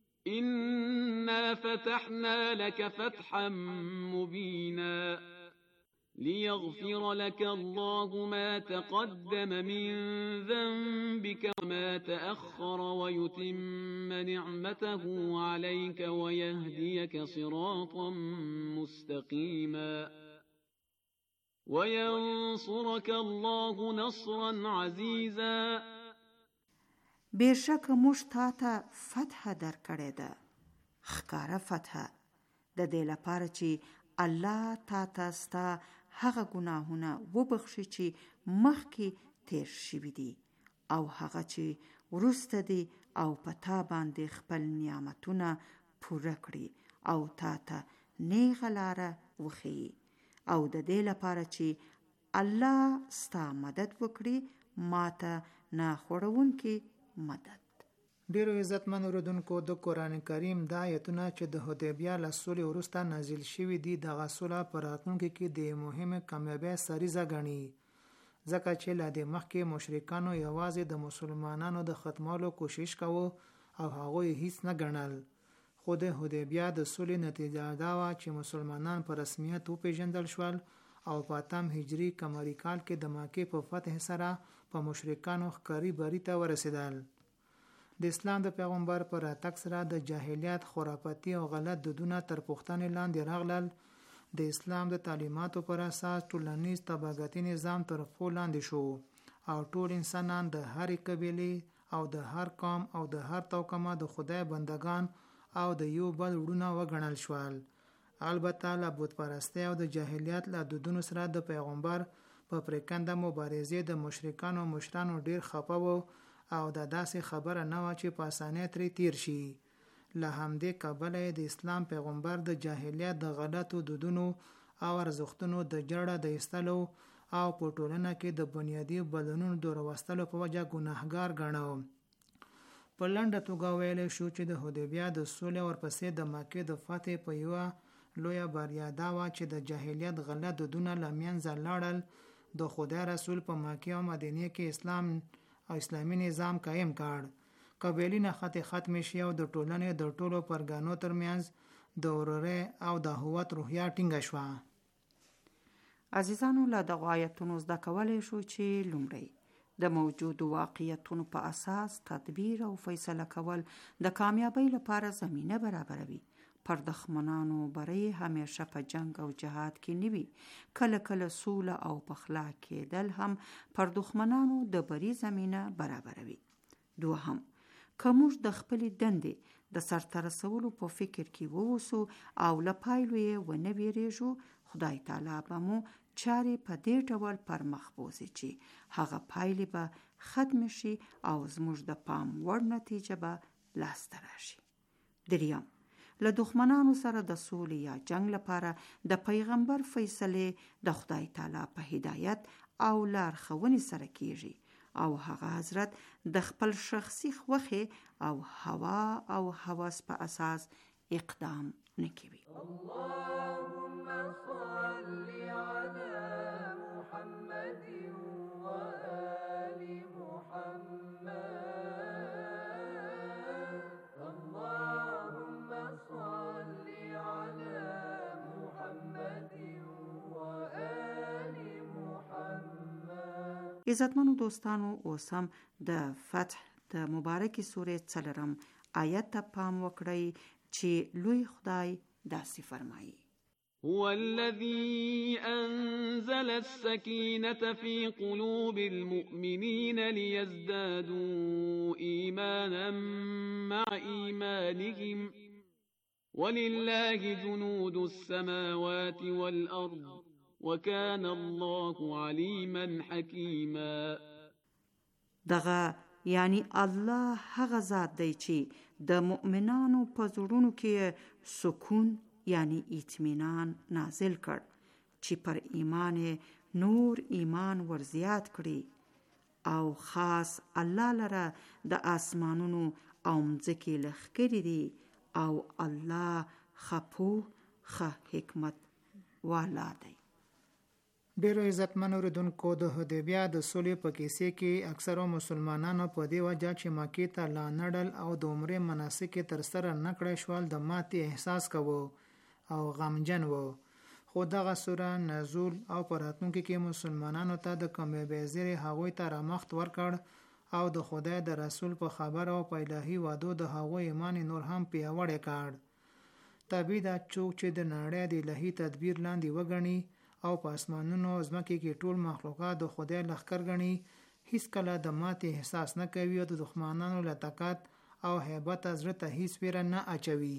إنا فتحنا لك فتحا مبينا ليغفر لك الله ما تقدم من ذنبك وما تأخر ويتم نعمته عليك ويهديك صراطا مستقيما وينصرك الله نصرا عزيزا. بیشک موږ تا ته فتح در کړې ده، ښکاره فتح، د دې لپاره چې الله تا ته ستا هغه ګناهونه وبخښي چې مخکې تیر شوي دي او هغه چې وروسته دي او په تا باندې خپل نعمتونه پوره کړي او تا ته نیغه لاره وښیي او د دې لپاره چې الله ستا مدد وکړي، ما ته نه خوړونکي مدد. ډیرو عزتمن اوریدونکو، د قران کریم د آیتونه چې د حدیبیه له سولې وروسته نازل شوي دي دغه سوله په راتلونکي کې د مهمه کامیابی سریزه ګڼي، ځکه چې له دې مخکې مشرکانو یوازې د مسلمانانو د ختمولو کوشش کاوه او هغوی هیڅ نه ګڼل. خو د حدیبیه د سولې نتیجه دا وه چې مسلمانان په رسمیت وپېژندل شول او په 8 هجري قمري کال کې د مکې په فتح سره په مشرکانو ښکاري بری ته ورسېدل. د اسلام د پیغمبر پر راتګ سره د جاهلیت خرافاتي او غلط دودونه تر پوښتنې لاندې راغلل. د اسلام د تعلیماتو پر اساس ټولنیز طبقاتي نظام تر پښو لاندې شو او ټول انسانان د هرې قبیلې او د هر قوم او د هر توکمه د خدای بندگان او د یو بل وروڼه وګڼل شول. البته له بت پرستۍ او د جاهلیت له دودونو سره د پیغمبر په پریکنده مبارزې د مشرکانو مشرانو ډیر خپه وو او دا داسې خبره نه وه چې په اسانۍ ترې تیر شي. له همدې کبله د اسلام پیغمبر د جاهلیت د غلطو دودونو او ارزښتونو د جړه د ایستلو او په ټولنه کې د بنیادي بدلونونو د راوستلو په وجه ګناهګار ګڼو. په لنډه توګه ویلی شو چې د حدیبیه د سولې ورپسې د مکې د فتح په یوه لویه بریا دا وه چې د جاهلیت غلط دودونه له منځه لاړل. د خدای رسول په مکې او مدینې کې اسلام او اسلامي نظام قایم کړ. قبیلې نښتې ختمې شي او د ټولنې د ټولو پرګانو ترمنځ د ورورۍ او د هویت روحیه ټینګه شوه. عزیزانو، له دغو آیتونو زده کولی شو چې لومړی د موجودو واقعیتونو په اساس تدبیر او فیصله کول د کامیابی لپاره زمینه برابروي. پر دښمنانو بری همیشه په جنگ او جهاد کې نه وي. کله کله سوله او پخلا کېدل هم پر دښمنانو د بری زمینه برابروي. دوهم، که موږ د خپلې دندې د سرته رسولو په فکر کې ووسو او له پایلو یې ونه ویریږو، خدای تعالی به مو چارې په دې ډول پر مخ بوزي چې هغه پایلې به ختم شي او زموږ د پام وړ نتیجه به لاسته راشي. دریم، له دښمنانو سره د سولې یا جنگ لپاره د پیغمبر فیصله د خدای تعالی په هدایت او لارښوونې سره کیږي او هغه حضرت د خپل شخصي خوښې او هوا او هوس په اساس اقدام نکوي. اللهم صل على محمد وآل محمد. اللهم صل على محمد وآل محمد. عزتمنو دوستانو، اوس هم د فتح د مبارکې سورې 4 آیت ته پام وکړئ چې لوی خدای داسې فرمایي: هو الذي أنزل السكينة في قلوب المؤمنين ليزدادوا إيمانا مع إيمانهم ولله جنود السماوات والأرض وكان الله عليما حكيما. دغه یعنی الله هغه ذات دی چې د مؤمنانو په زړونو کې سکون یعنی اطمینان نازل کړ چې پر ایمان نور ایمان ورزیات کړي او خاص الله لره د آسمانونو او مځکې لښکرې دي او الله خپو حکمت والا دی. ډیرو عزتمن اوریدونکو، د حدیبیه د صلح په کیسې کې اکثرو مسلمانانو په دې وجه چې مکې ته لا نډل او د عمرې مناسک ترسره نه کړی شول د ماتې احساس کوو او غمجن وو. خو دغه سوره نزول او په راتلونکي کې مسلمانانو ته د کامیابۍ زیری هغوی ته رامخت ورکړ او د خدای د رسول په خبر او په الهي وعدو د هغوی ایمان نور هم پیاوړی کړ. طبیعي ده څوک چې د نړۍ د الهي تدبیر لاندې وګڼي او په اسمانونو او ځمکې کې ټول مخلوقات د خدای لښکر ګڼي، هیڅ کله د ماتې احساس نه کوي او د دښمنانو له طاقت او هیبت زړه ته هیڅ ویره نه اچوي.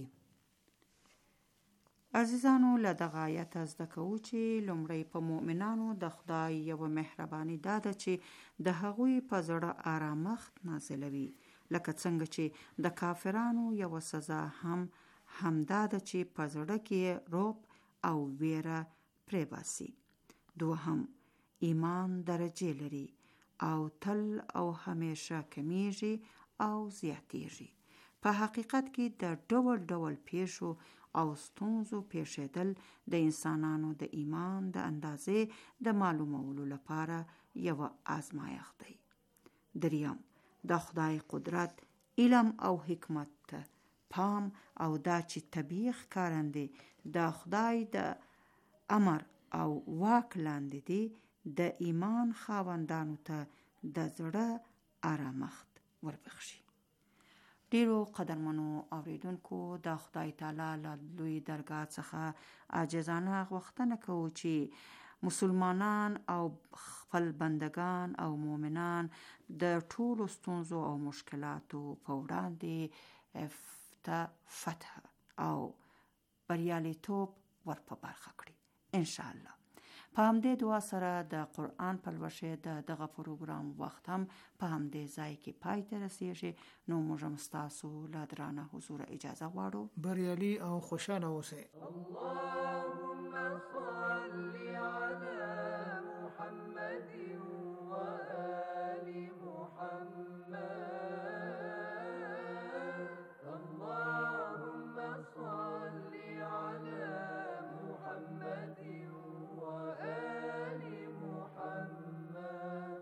عزیزانو، له دغه آیت زده کوو چې لومړی په مؤمنانو د خدای یو مهرباني دا ده چې د هغوی په زړه آرامښت نازلوي، لکه څنګه چې د کافرانو یو سزا هم همدا ده چې په زړه کې رعب او ویره پرې باسي. دوهم، ایمان درجه لري او تل او همیشه کمیږي او زیاتیږي. په حقیقت کې د ډول ډول پیښو او ستونزو پیښېدل د انسانانو د ایمان د اندازې د معلومولو لپاره یو آزمایښت دی. دریم، د خدای قدرت، علم او حکمت ته پام او دا چې طبیعي ښکارندې د خدای د امر او واک لاندې دي د ایمان خاوندانو ته د زړه آرامښت وربخشي. ډیرو قدرمنو اوریدونکو، د خدای تعالی له لوی درګاه څخه عاجزانه غوښتنه کوو چې مسلمانان او خپل بندگان او مؤمنان د ټولو ستونزو او مشکلاتو په وړاندې فتح او بریالیتوب ور په برخه کړي ان شاء الله. په همدې دعا سره د قرآن پلوشه دغه پروګرام وخت هم په همدې ځای کې پای ته رسیږي. نو موږ هم ستاسو له درانه حضور اجازه غواړو. بریالي او خوشاله اوسئ. اللهم صل على محمد وآل محمد. اللهم صل على محمد وآل محمد.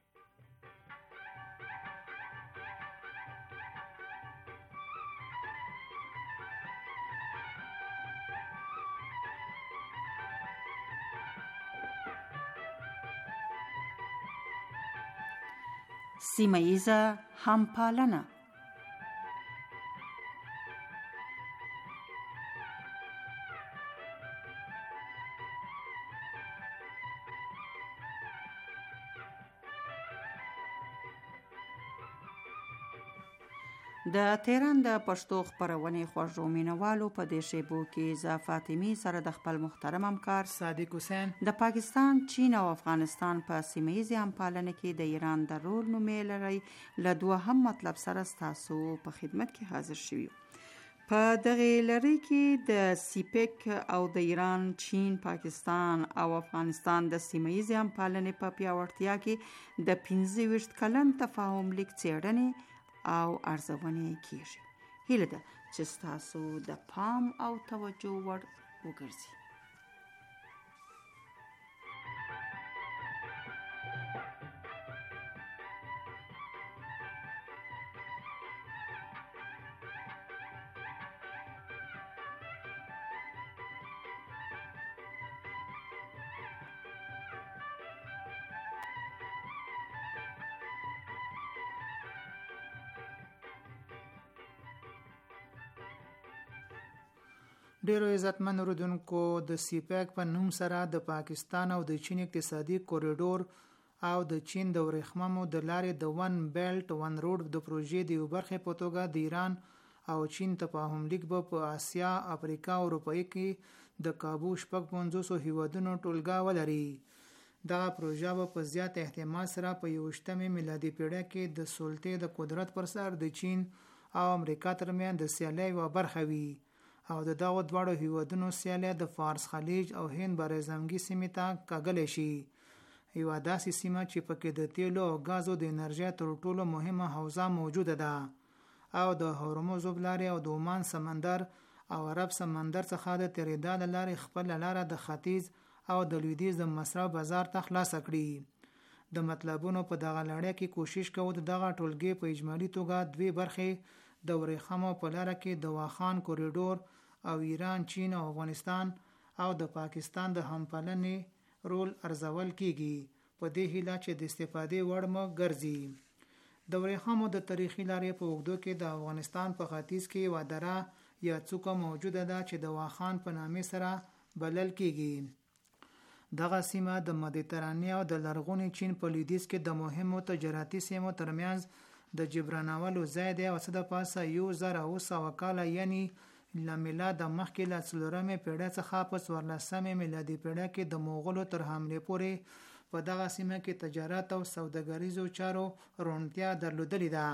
سیمه‌ایزه همپالنه. د تهران د پښتو خپرونې خوږو مینوالو په دې شیبو کې زه فاطمي سره د خپل محترم همکار صادق حسین د پاکستان، چین او افغانستان په سیمه‌ییزې همپالنې کې د ایران د رول نومې لري له دوهم مطلب سره ستاسو په خدمت کې حاضر شوي. په دغه لړۍ کې د سیپک او د ایران، چین، پاکستان او افغانستان د سیمه‌ییزې همپالنې په پیاوړتیا کې د 25 کلن تفاهم لیک څېړنې او ارزونې کیږي. هیله ده چې ستاسو د پام او توجه وړ وګرځي. ډیرو عزتمن اوریدونکو، د سیپیک په نوم سره د پاکستان او د چین اقتصادي کوریډور او د چین د ورېښمو د لارې د ون بیلټ ون روډ د پروژې د یو برخې په توګه د ایران او چین تفاهم لیک به په آسیا، افریقا او اروپا کې د کابو 55 هیوادونو ټولګه ولري. دغه پروژه به په زیات احتمال سره په 21مې میلادي پیړۍ کې د سلطې د قدرت پر سر د چین او امریکا ترمنځ د سیالۍ یوه برخه وي او د دغو دواړو هیوادونو سیالي د فارس خلیج او هند براعظمګي سیمې ته کاږلی شي. یوه داسې سیمه چې پکې د تیلو او غازو د انرژۍ تر ټولو مهمه حوزه موجوده ده او د هورموز لارې او د عمان سمندر او عرب سمندر څخه د تیریدا له لارې خپل لاره د ختیځ او د لویدیځ د مصرف بازار ته خلاصه کړي. د مطلبونو په دغه لړۍ کې کوشش کوو د دغه ټولګې په اجمالي توګه دوې برخې د ورېښمو په لاره کې د واخان کوریډور او ایران، چین او افغانستان او د پاکستان د همپالنې رول ارزول کیږي په دې هیله چې د استفادې وړ مو ګرځي. د ورېښمو د تاریخي لارې په اوږدو کې د افغانستان په ختیځ کې یوه دره یا څوکه موجوده ده چې د واخان په نامې سره بلل کیږي. دغه سیمه د مدیترانې او د لرغوني چین په لویدیځ کې د مهمو تجارتي سیمو ترمنځ د جبرانولو ځای دی او څه د پاسه 1900 کاله یعنی له میلاد مخکې له 4مې پیړۍ څخه په 14مې میلادي پیړۍ کې د مغولو تر حملې پورې په دغه سیمه کې تجارت او سوداګریزو چارو روڼتیا درلودلې ده.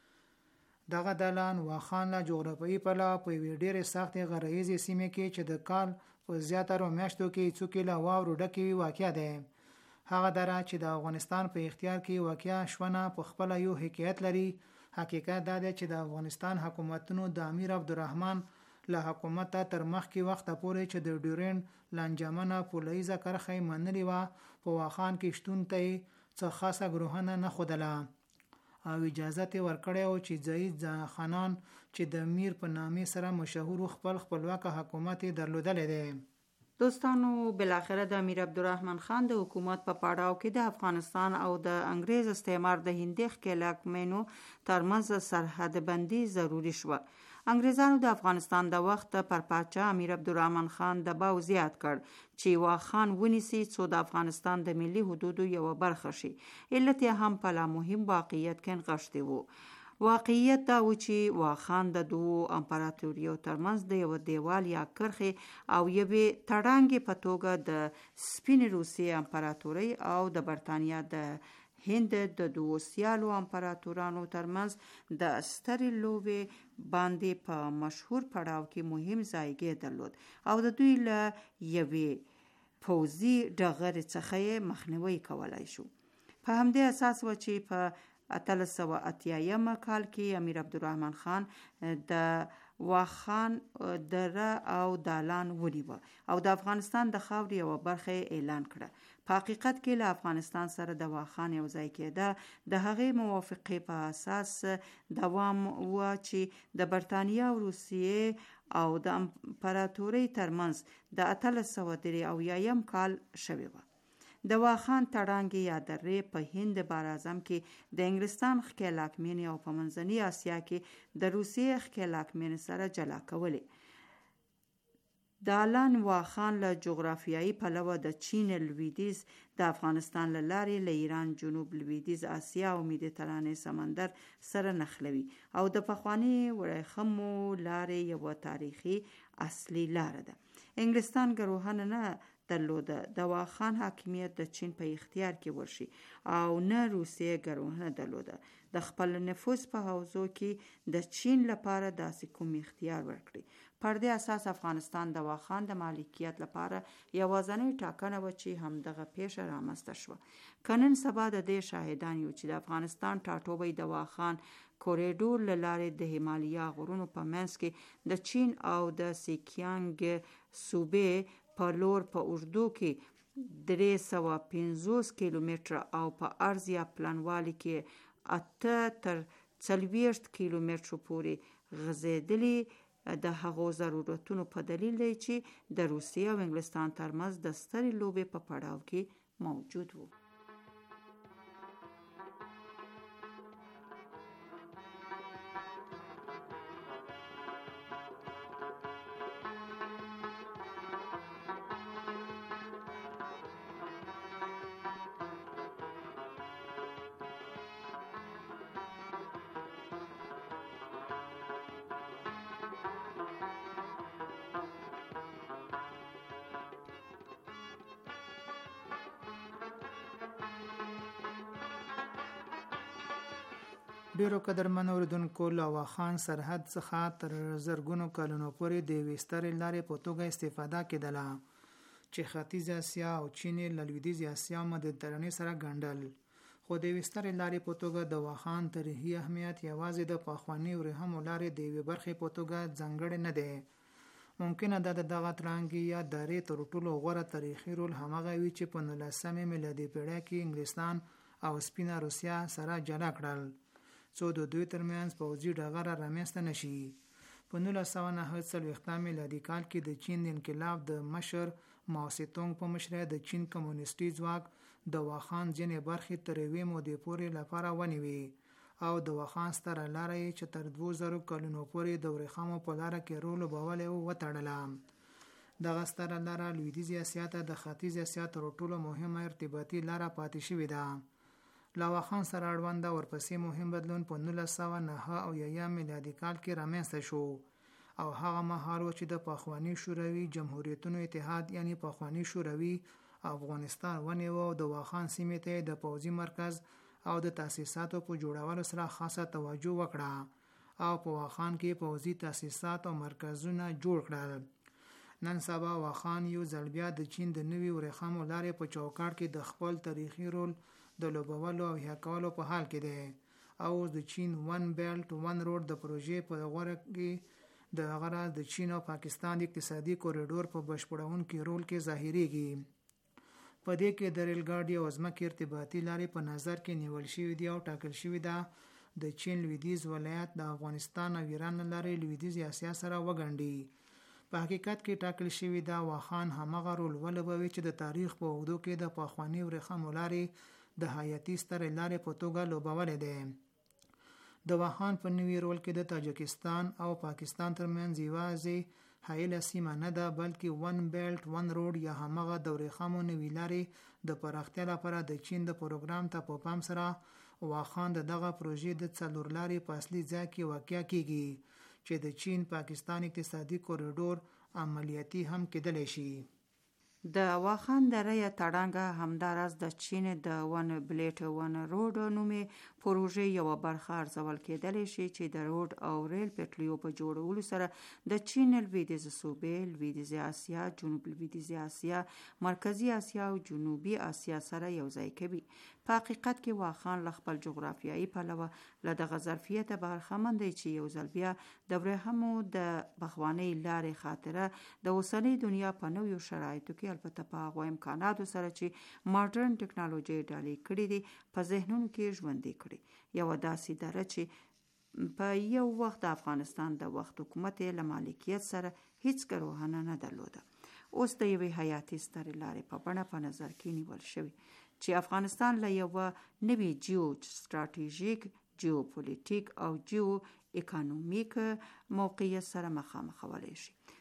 دغه دالان واخان له جغرافیایي پلوه په یوې ډېرې سختې غرهیزې سیمې کې چې د کال په زیاترو میاشتو کې څوکې له واورو ډکې واقع دی. هغه دره چې د افغانستان په اختیار کې واقع شونه په خپله یو حکایت لري. حقیقت دا دی چې د افغانستان حکومتونو د امیر عبدالرحمن له حکومت تر مخکې وخته پورې چې د ډیورنډ لانجمنه پولیزه کرښه منلې وه په واخان کې شتون ته څه خاصه ګروهنه نه ښودله او اجازه یې ورکړې و چې ځايي خانان چې د میر په نامې سره مشهور خپل خپلواک حکومت درلودلی دی. دوستانو، بلاخره د امیر عبدالرحمن خان د حکومت په پړاو کې د افغانستان او د انګریز استعمار د هندي ښکېلاکمینو ترمنځ سرحد بندي ضروري شوه. انګریزانو د افغانستان د وخت پر پاچا امیر عبدالرحمن خان دباو زیات کړ چې واخان ونیسي څو د افغانستان د ملي حدودو یوه برخه شي. علت یې هم په لا مهم واقعیت کې نغښتی و. واقعیت دا و چې واخان د دوو امپراتوریو ترمنځ د یو دیوال یا کرښې او یوې تړانګې په توګه د سپینې روسیې امپراتورۍ او د برتانیا د هند د دوو سیالو امپراتورانو ترمنځ د سترې لوبې باندې په مشهور پړاو کې مهم ځای درلود او د دوی له یوې پوځي ډغرې څخه یې مخنیوی کولای شو. په همدې اساس و چې په 1880 کال کې امیر عبدالرحمن خان د واخان دره او دالان ونیوه او د افغانستان د خاورې یوه برخه اعلان کړه. په حقیقت کې له افغانستان سره د واخان یو ځای کېده د هغې موافقې په اساس دوام و چې د برتانیا او روسیې او د امپراتورۍ ترمنځ د 1883 کال شوی و. د واخان تړانګې یا درې په هند براعظم کې د انګلستان ښکېلاکمینې او په منځنۍ اسیا کې د روسیې ښکېلاکمینې سره جلا کولې. د آلان واخان له جغرافیایي پلوه د چین لویدیځ د افغانستان له لارې له ایران جنوب لویدیځ اسیا او مدیترانې سمندر سره نښلوي او د پخواني ورېښمو لارې یوه تاریخي اصلي لاره ده. انګلستان ګروهن نه درلوده د واخان حاکمیت د چین په اختیار کې ورشي او نه روسیې ګروهن درلوده د خپل نفوذ په حوزو کې د چین لپاره داسې کوم اختیار ورکړي. پر دې اساس افغانستان د واخان د مالکیت لپاره یوازینۍ ټاکنه و چې همدغه پیښه رامنځته شوه. که نن سبا د دې شاهدان یو چې د افغانستان ټاټوبی د واخان کوریډور له لارې د هیمالیا غرونو په منځ کې د چین او د سیکیانګ صوبې په لور په اوږدو کې 350 کیلومتره او په عرض یا پلنوالي کې 8 تر 40 کیلومترو پورې غځېدلي د هغو ضرورتونو په دلیل دی چې د روسیې او انګلستان ترمنځ د سترې لوبې په پړاو کې موجود وو. ډیرو قدرمنو اوریدونکو له واخان سرحد څخه تر زرګونو کلونو پورې د یوې سترې لارې په توګه استفاده کېدله چې ختیځ اسیا او چین له لویدیځ اسیا مدیترانې سره ګنډل. خو د یوې سترې لارې په توګه د واخان تاریخي اهمیت یوازې د پخواني ورېښمو لارې د یوې برخې په توګه ځانګړی نه دی. ممکنه ده د دغه ترانګې یا درې تر ټولو غوره تاریخي رول همغه وي چې په 19مې میلادي پېړۍ کې انګلستان او سپینه روسیه سره جلا کړل څو د دوی ترمنځ پوځي ډغره رامنځته نشي. په 1949 میلادي کال کې د چین د انقلاب د مشر ماو سېتونګ په مشرۍ د چین کمونیستي ځواک د واخان ځینې برخې تر یوې مودې پورې لپاره ونیوي او د واخان ستره لاره یې چې تر 2000 کلونو پورې د ورېښمو په لاره کې رول لوبولی و وتړله. دغه ستره لاره لویدیځې اسیا ته د ختیځ اسیا تر ټولو مهمه ارتباطي لاره پاتې شوې ده. له واخان سره اړوند ورپسې مهم بدلون په 1909 میلادي کال کې رامنځته شو او هغه مهال و چې د پخواني شوروي جمهوریتونو اتحاد یعنی پخواني شوروي افغانستان ونیو او د واخان سیمې ته د پوځي مرکز او د تاسیساتو په جوړولو سره خاصه توجه وکړه او په واخان کې پوځي تاسیسات او مرکزونه جوړ کړل. نن سبا واخان یو ځل بیا د چین د نوي ورېښمو لارې په چوکاټ کې د خپل تاریخي رول د لوبولو او احیا کولو په حال کې دی او د چین ون بیلټ ون روډ د پروژې په غوړه کې د غره د چین او پاکستان د اقتصادي کوریډور په بشپړونکو رول کې ظاهریږي. په دې کې د ریل ګاډي او ځمکې ارتباطي لارې په نظر کې نیول شوې دي او ټاکل شوې ده د چین لویدیځ ولایت د افغانستان او ایران لارې لویدیځ اسیا سره وګنډي. په حقیقت کې ټاکل شوې ده واخان همغه رول ولوبوي چې د تاریخ په اوږدو کې د پخواني ورېښمو لارې د حیاتي سترې لارې په توګه لوبولې ده. د واخان په نوي رول کې د تاجکستان او پاکستان ترمنځ یوازې حایله سیمه نه ده بلکې ون بیلټ ون روډ یا همغه د ورېښمو نوي لارې د پراختیا لپاره د چین د پروګرام ته په پام سره واخان د دغه پروژې د څلور لارې په اصلي ځای کې واقع کیږي چې د چین پاکستان اقتصادي کوریډور عملیاتي هم کېدلی شي. د واخان دره یا تړانګه همداراز د چین د ون بلیټ ون روډ نومې پروژې یوه برخه ارزول کېدلی شي چې د روډ او ریل پټلیو په جوړولو سره د چین لویدیځ صوبې لویدیځ اسیا جنوب لویدیځ اسیا مرکزی اسیا او جنوبي اسیا سره یو ځای کوي. په حقیقت کې واخان له خپل جغرافیایي پلوه له دغه ظرفیته برخمن دی چې یو ځل بیا د ورېښمو د پخوانۍ لارې خاطره د اوسنۍ دنیا په نویو شرایطو کې البته په هغو امکاناتو سره چې ماډرن ټکنالوژي ډالۍ کړي دي په ذهنونو کې ژوندۍ کړي. یوه داسې دره چې په یو وخت د افغانستان د وخت حکومت له مالکیت سره هیڅ ګروهنه نه درلوده اوس د یوې حیاتي سترې لارې په بڼه په نظر کې نیول شوي چې افغانستان له یوه نوي جیو ستراتیژیک جیوپولیټیک او جیو اکانومیک موقعیت سره مخامخولی شي.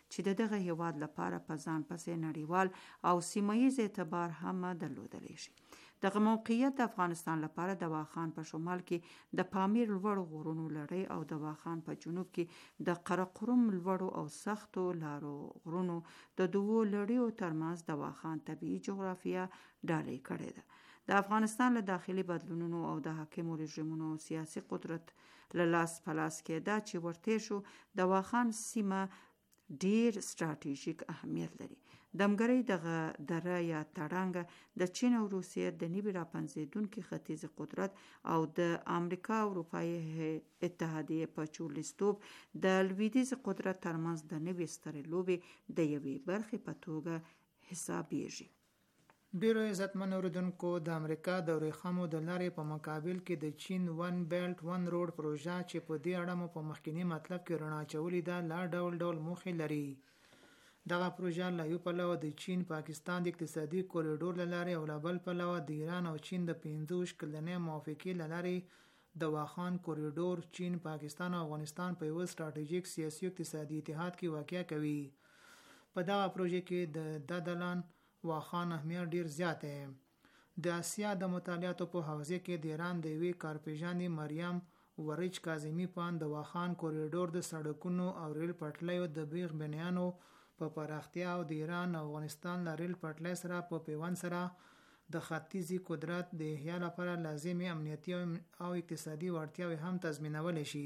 چې دغه هیواد لپاره په ځان پسې نړیوال او سیمه‌ییز اعتبار هم درلودلی شي. دغه موقعیت د افغانستان لپاره د واخان په شمال کې د پامیر لوړو غرونو لړۍ او د واخان په جنوب کې د قرقرم لوړو او سختو لارو غرونو د دوو لړیو ترمنځ د واخان طبیعي جغرافیه ډالۍ کړې ده. د افغانستان له داخلي بدلونونو او د حاکمو رژیمونو سیاسي قدرت له لاس په لاس کېده چې ورته شو د واخان سیمه ډیر ستراتیژیک اهمیت لري. دمګری دغه دره یا تړانګه د چین او روسیې د نیوي راپنځېدونکي ختیځ قدرت او د امریکا او اروپایي اتحادیې په چورلستوب د لویدیځ قدرت ترمنځ د نوې سترې لوبې د یوې برخې په توګه حسابیږي. ډیرو عزتمن اوریدونکو، د امریکا د ورېښمو د لارې په مقابل کې د چین ون بیلټ ون روډ پروژه چې په دې اړه مو په مخکینی مطلب کې رڼا اچولې ده لا ډول ډول موخې لري. دغه پروژه له یو پلوه د چین پاکستان د اقتصادي کوریډور له لارې او له بل پلوه د ایران او چین د 15 کلنې موافقې له لارې د واخان کوریډور چین، پاکستان او افغانستان په یو ستراتیژیک سیاسي اقتصادي اتحاد کې واقع کوي. په دغه پروژه کې د ددلان واخان اهمیت ډیر زیات دی. د آسیا د مطالعاتو په حوزه کې د ایران د یوې کارپیژانې مریم ورچ کاظمی پان د واخان کوریډور د سړکونو او ریل پټلیو د بیغ بنیانو په پراختیا او د ایران او افغانستان له ریل پټلۍ سره په پیوند سره د ختیځي قدرت د احیا لپاره لازمي امنیتي او اقتصادي وړتیاوې هم تضمینولی شي.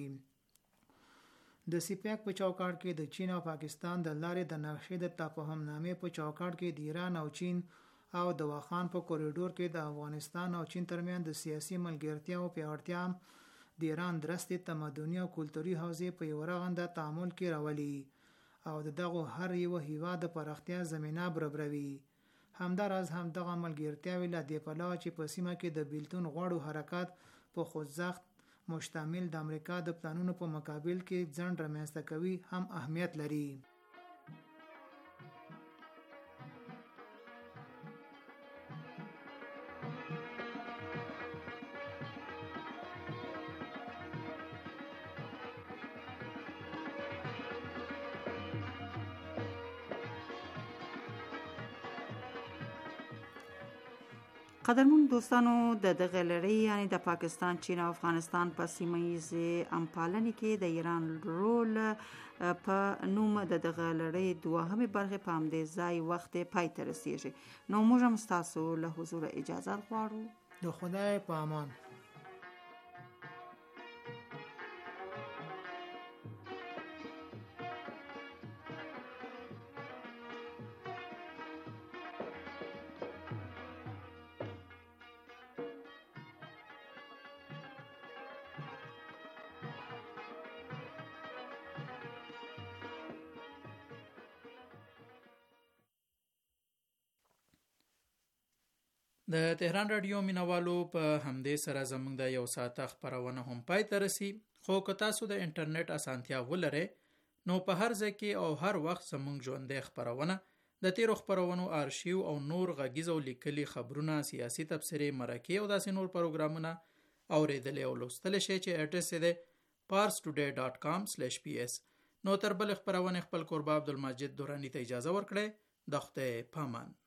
د سیپیک په چوکاټ کې د چین او پاکستان د لارې د نقشې د تفاهمنامې په چوکاټ کې د ایران او چین او د واخان په کوریډور کې د افغانستان او چین ترمنځ د سیاسي ملګرتیا او پیاوړتیا د ایران درستې تمدني او کلتوري حوزې په یو رغنده تعامل کې راولي او دغه هر یو هیواد د پراختیا زمینه برابروي. همداراز هم دغه ملګرتیاوې له دې پلوه چې په سیمه کې د بیلتون غواړو حرکت په خوځښت مشتمل د امریکا د پلانونو په مقابل کې ځنډ رامنځته کوي هم اهمیت لري. قدرمن دوستانو، د دغه لړۍ یعنی د پاکستان، چین او افغانستان په سیمه‌ییزې امپالنې کې د ایران رول په نوم د دغه لړۍ دوهمې برخې په همدې ځای وخت پای ته رسیږي. نو موږ هم ستاسو له حضور اجازه غواړو. د خدای په امان. د تهران رادیو مینوالو په همدې سره زموږ د یو ساعته خپرونه هم پای ته رسي. خو که تاسو د انټرنیټ اسانتیا ولرئ نو په هر ځای کې او هر وخت زموږ ژوندۍ خپرونه د تیرو خپرونو آرشیو او نور غږیز او لیکلي خبرونه، سیاسي تبصرې، مرکې او داسې نور پروګرامونه اوریدلی او لوستلی شئ چې اډرس یې دی parstoday.com/ps. نو تر بل خپرونې خپل کوربه عبدالمجید دورانی ته اجازه ورکړئ. د خدای پامان.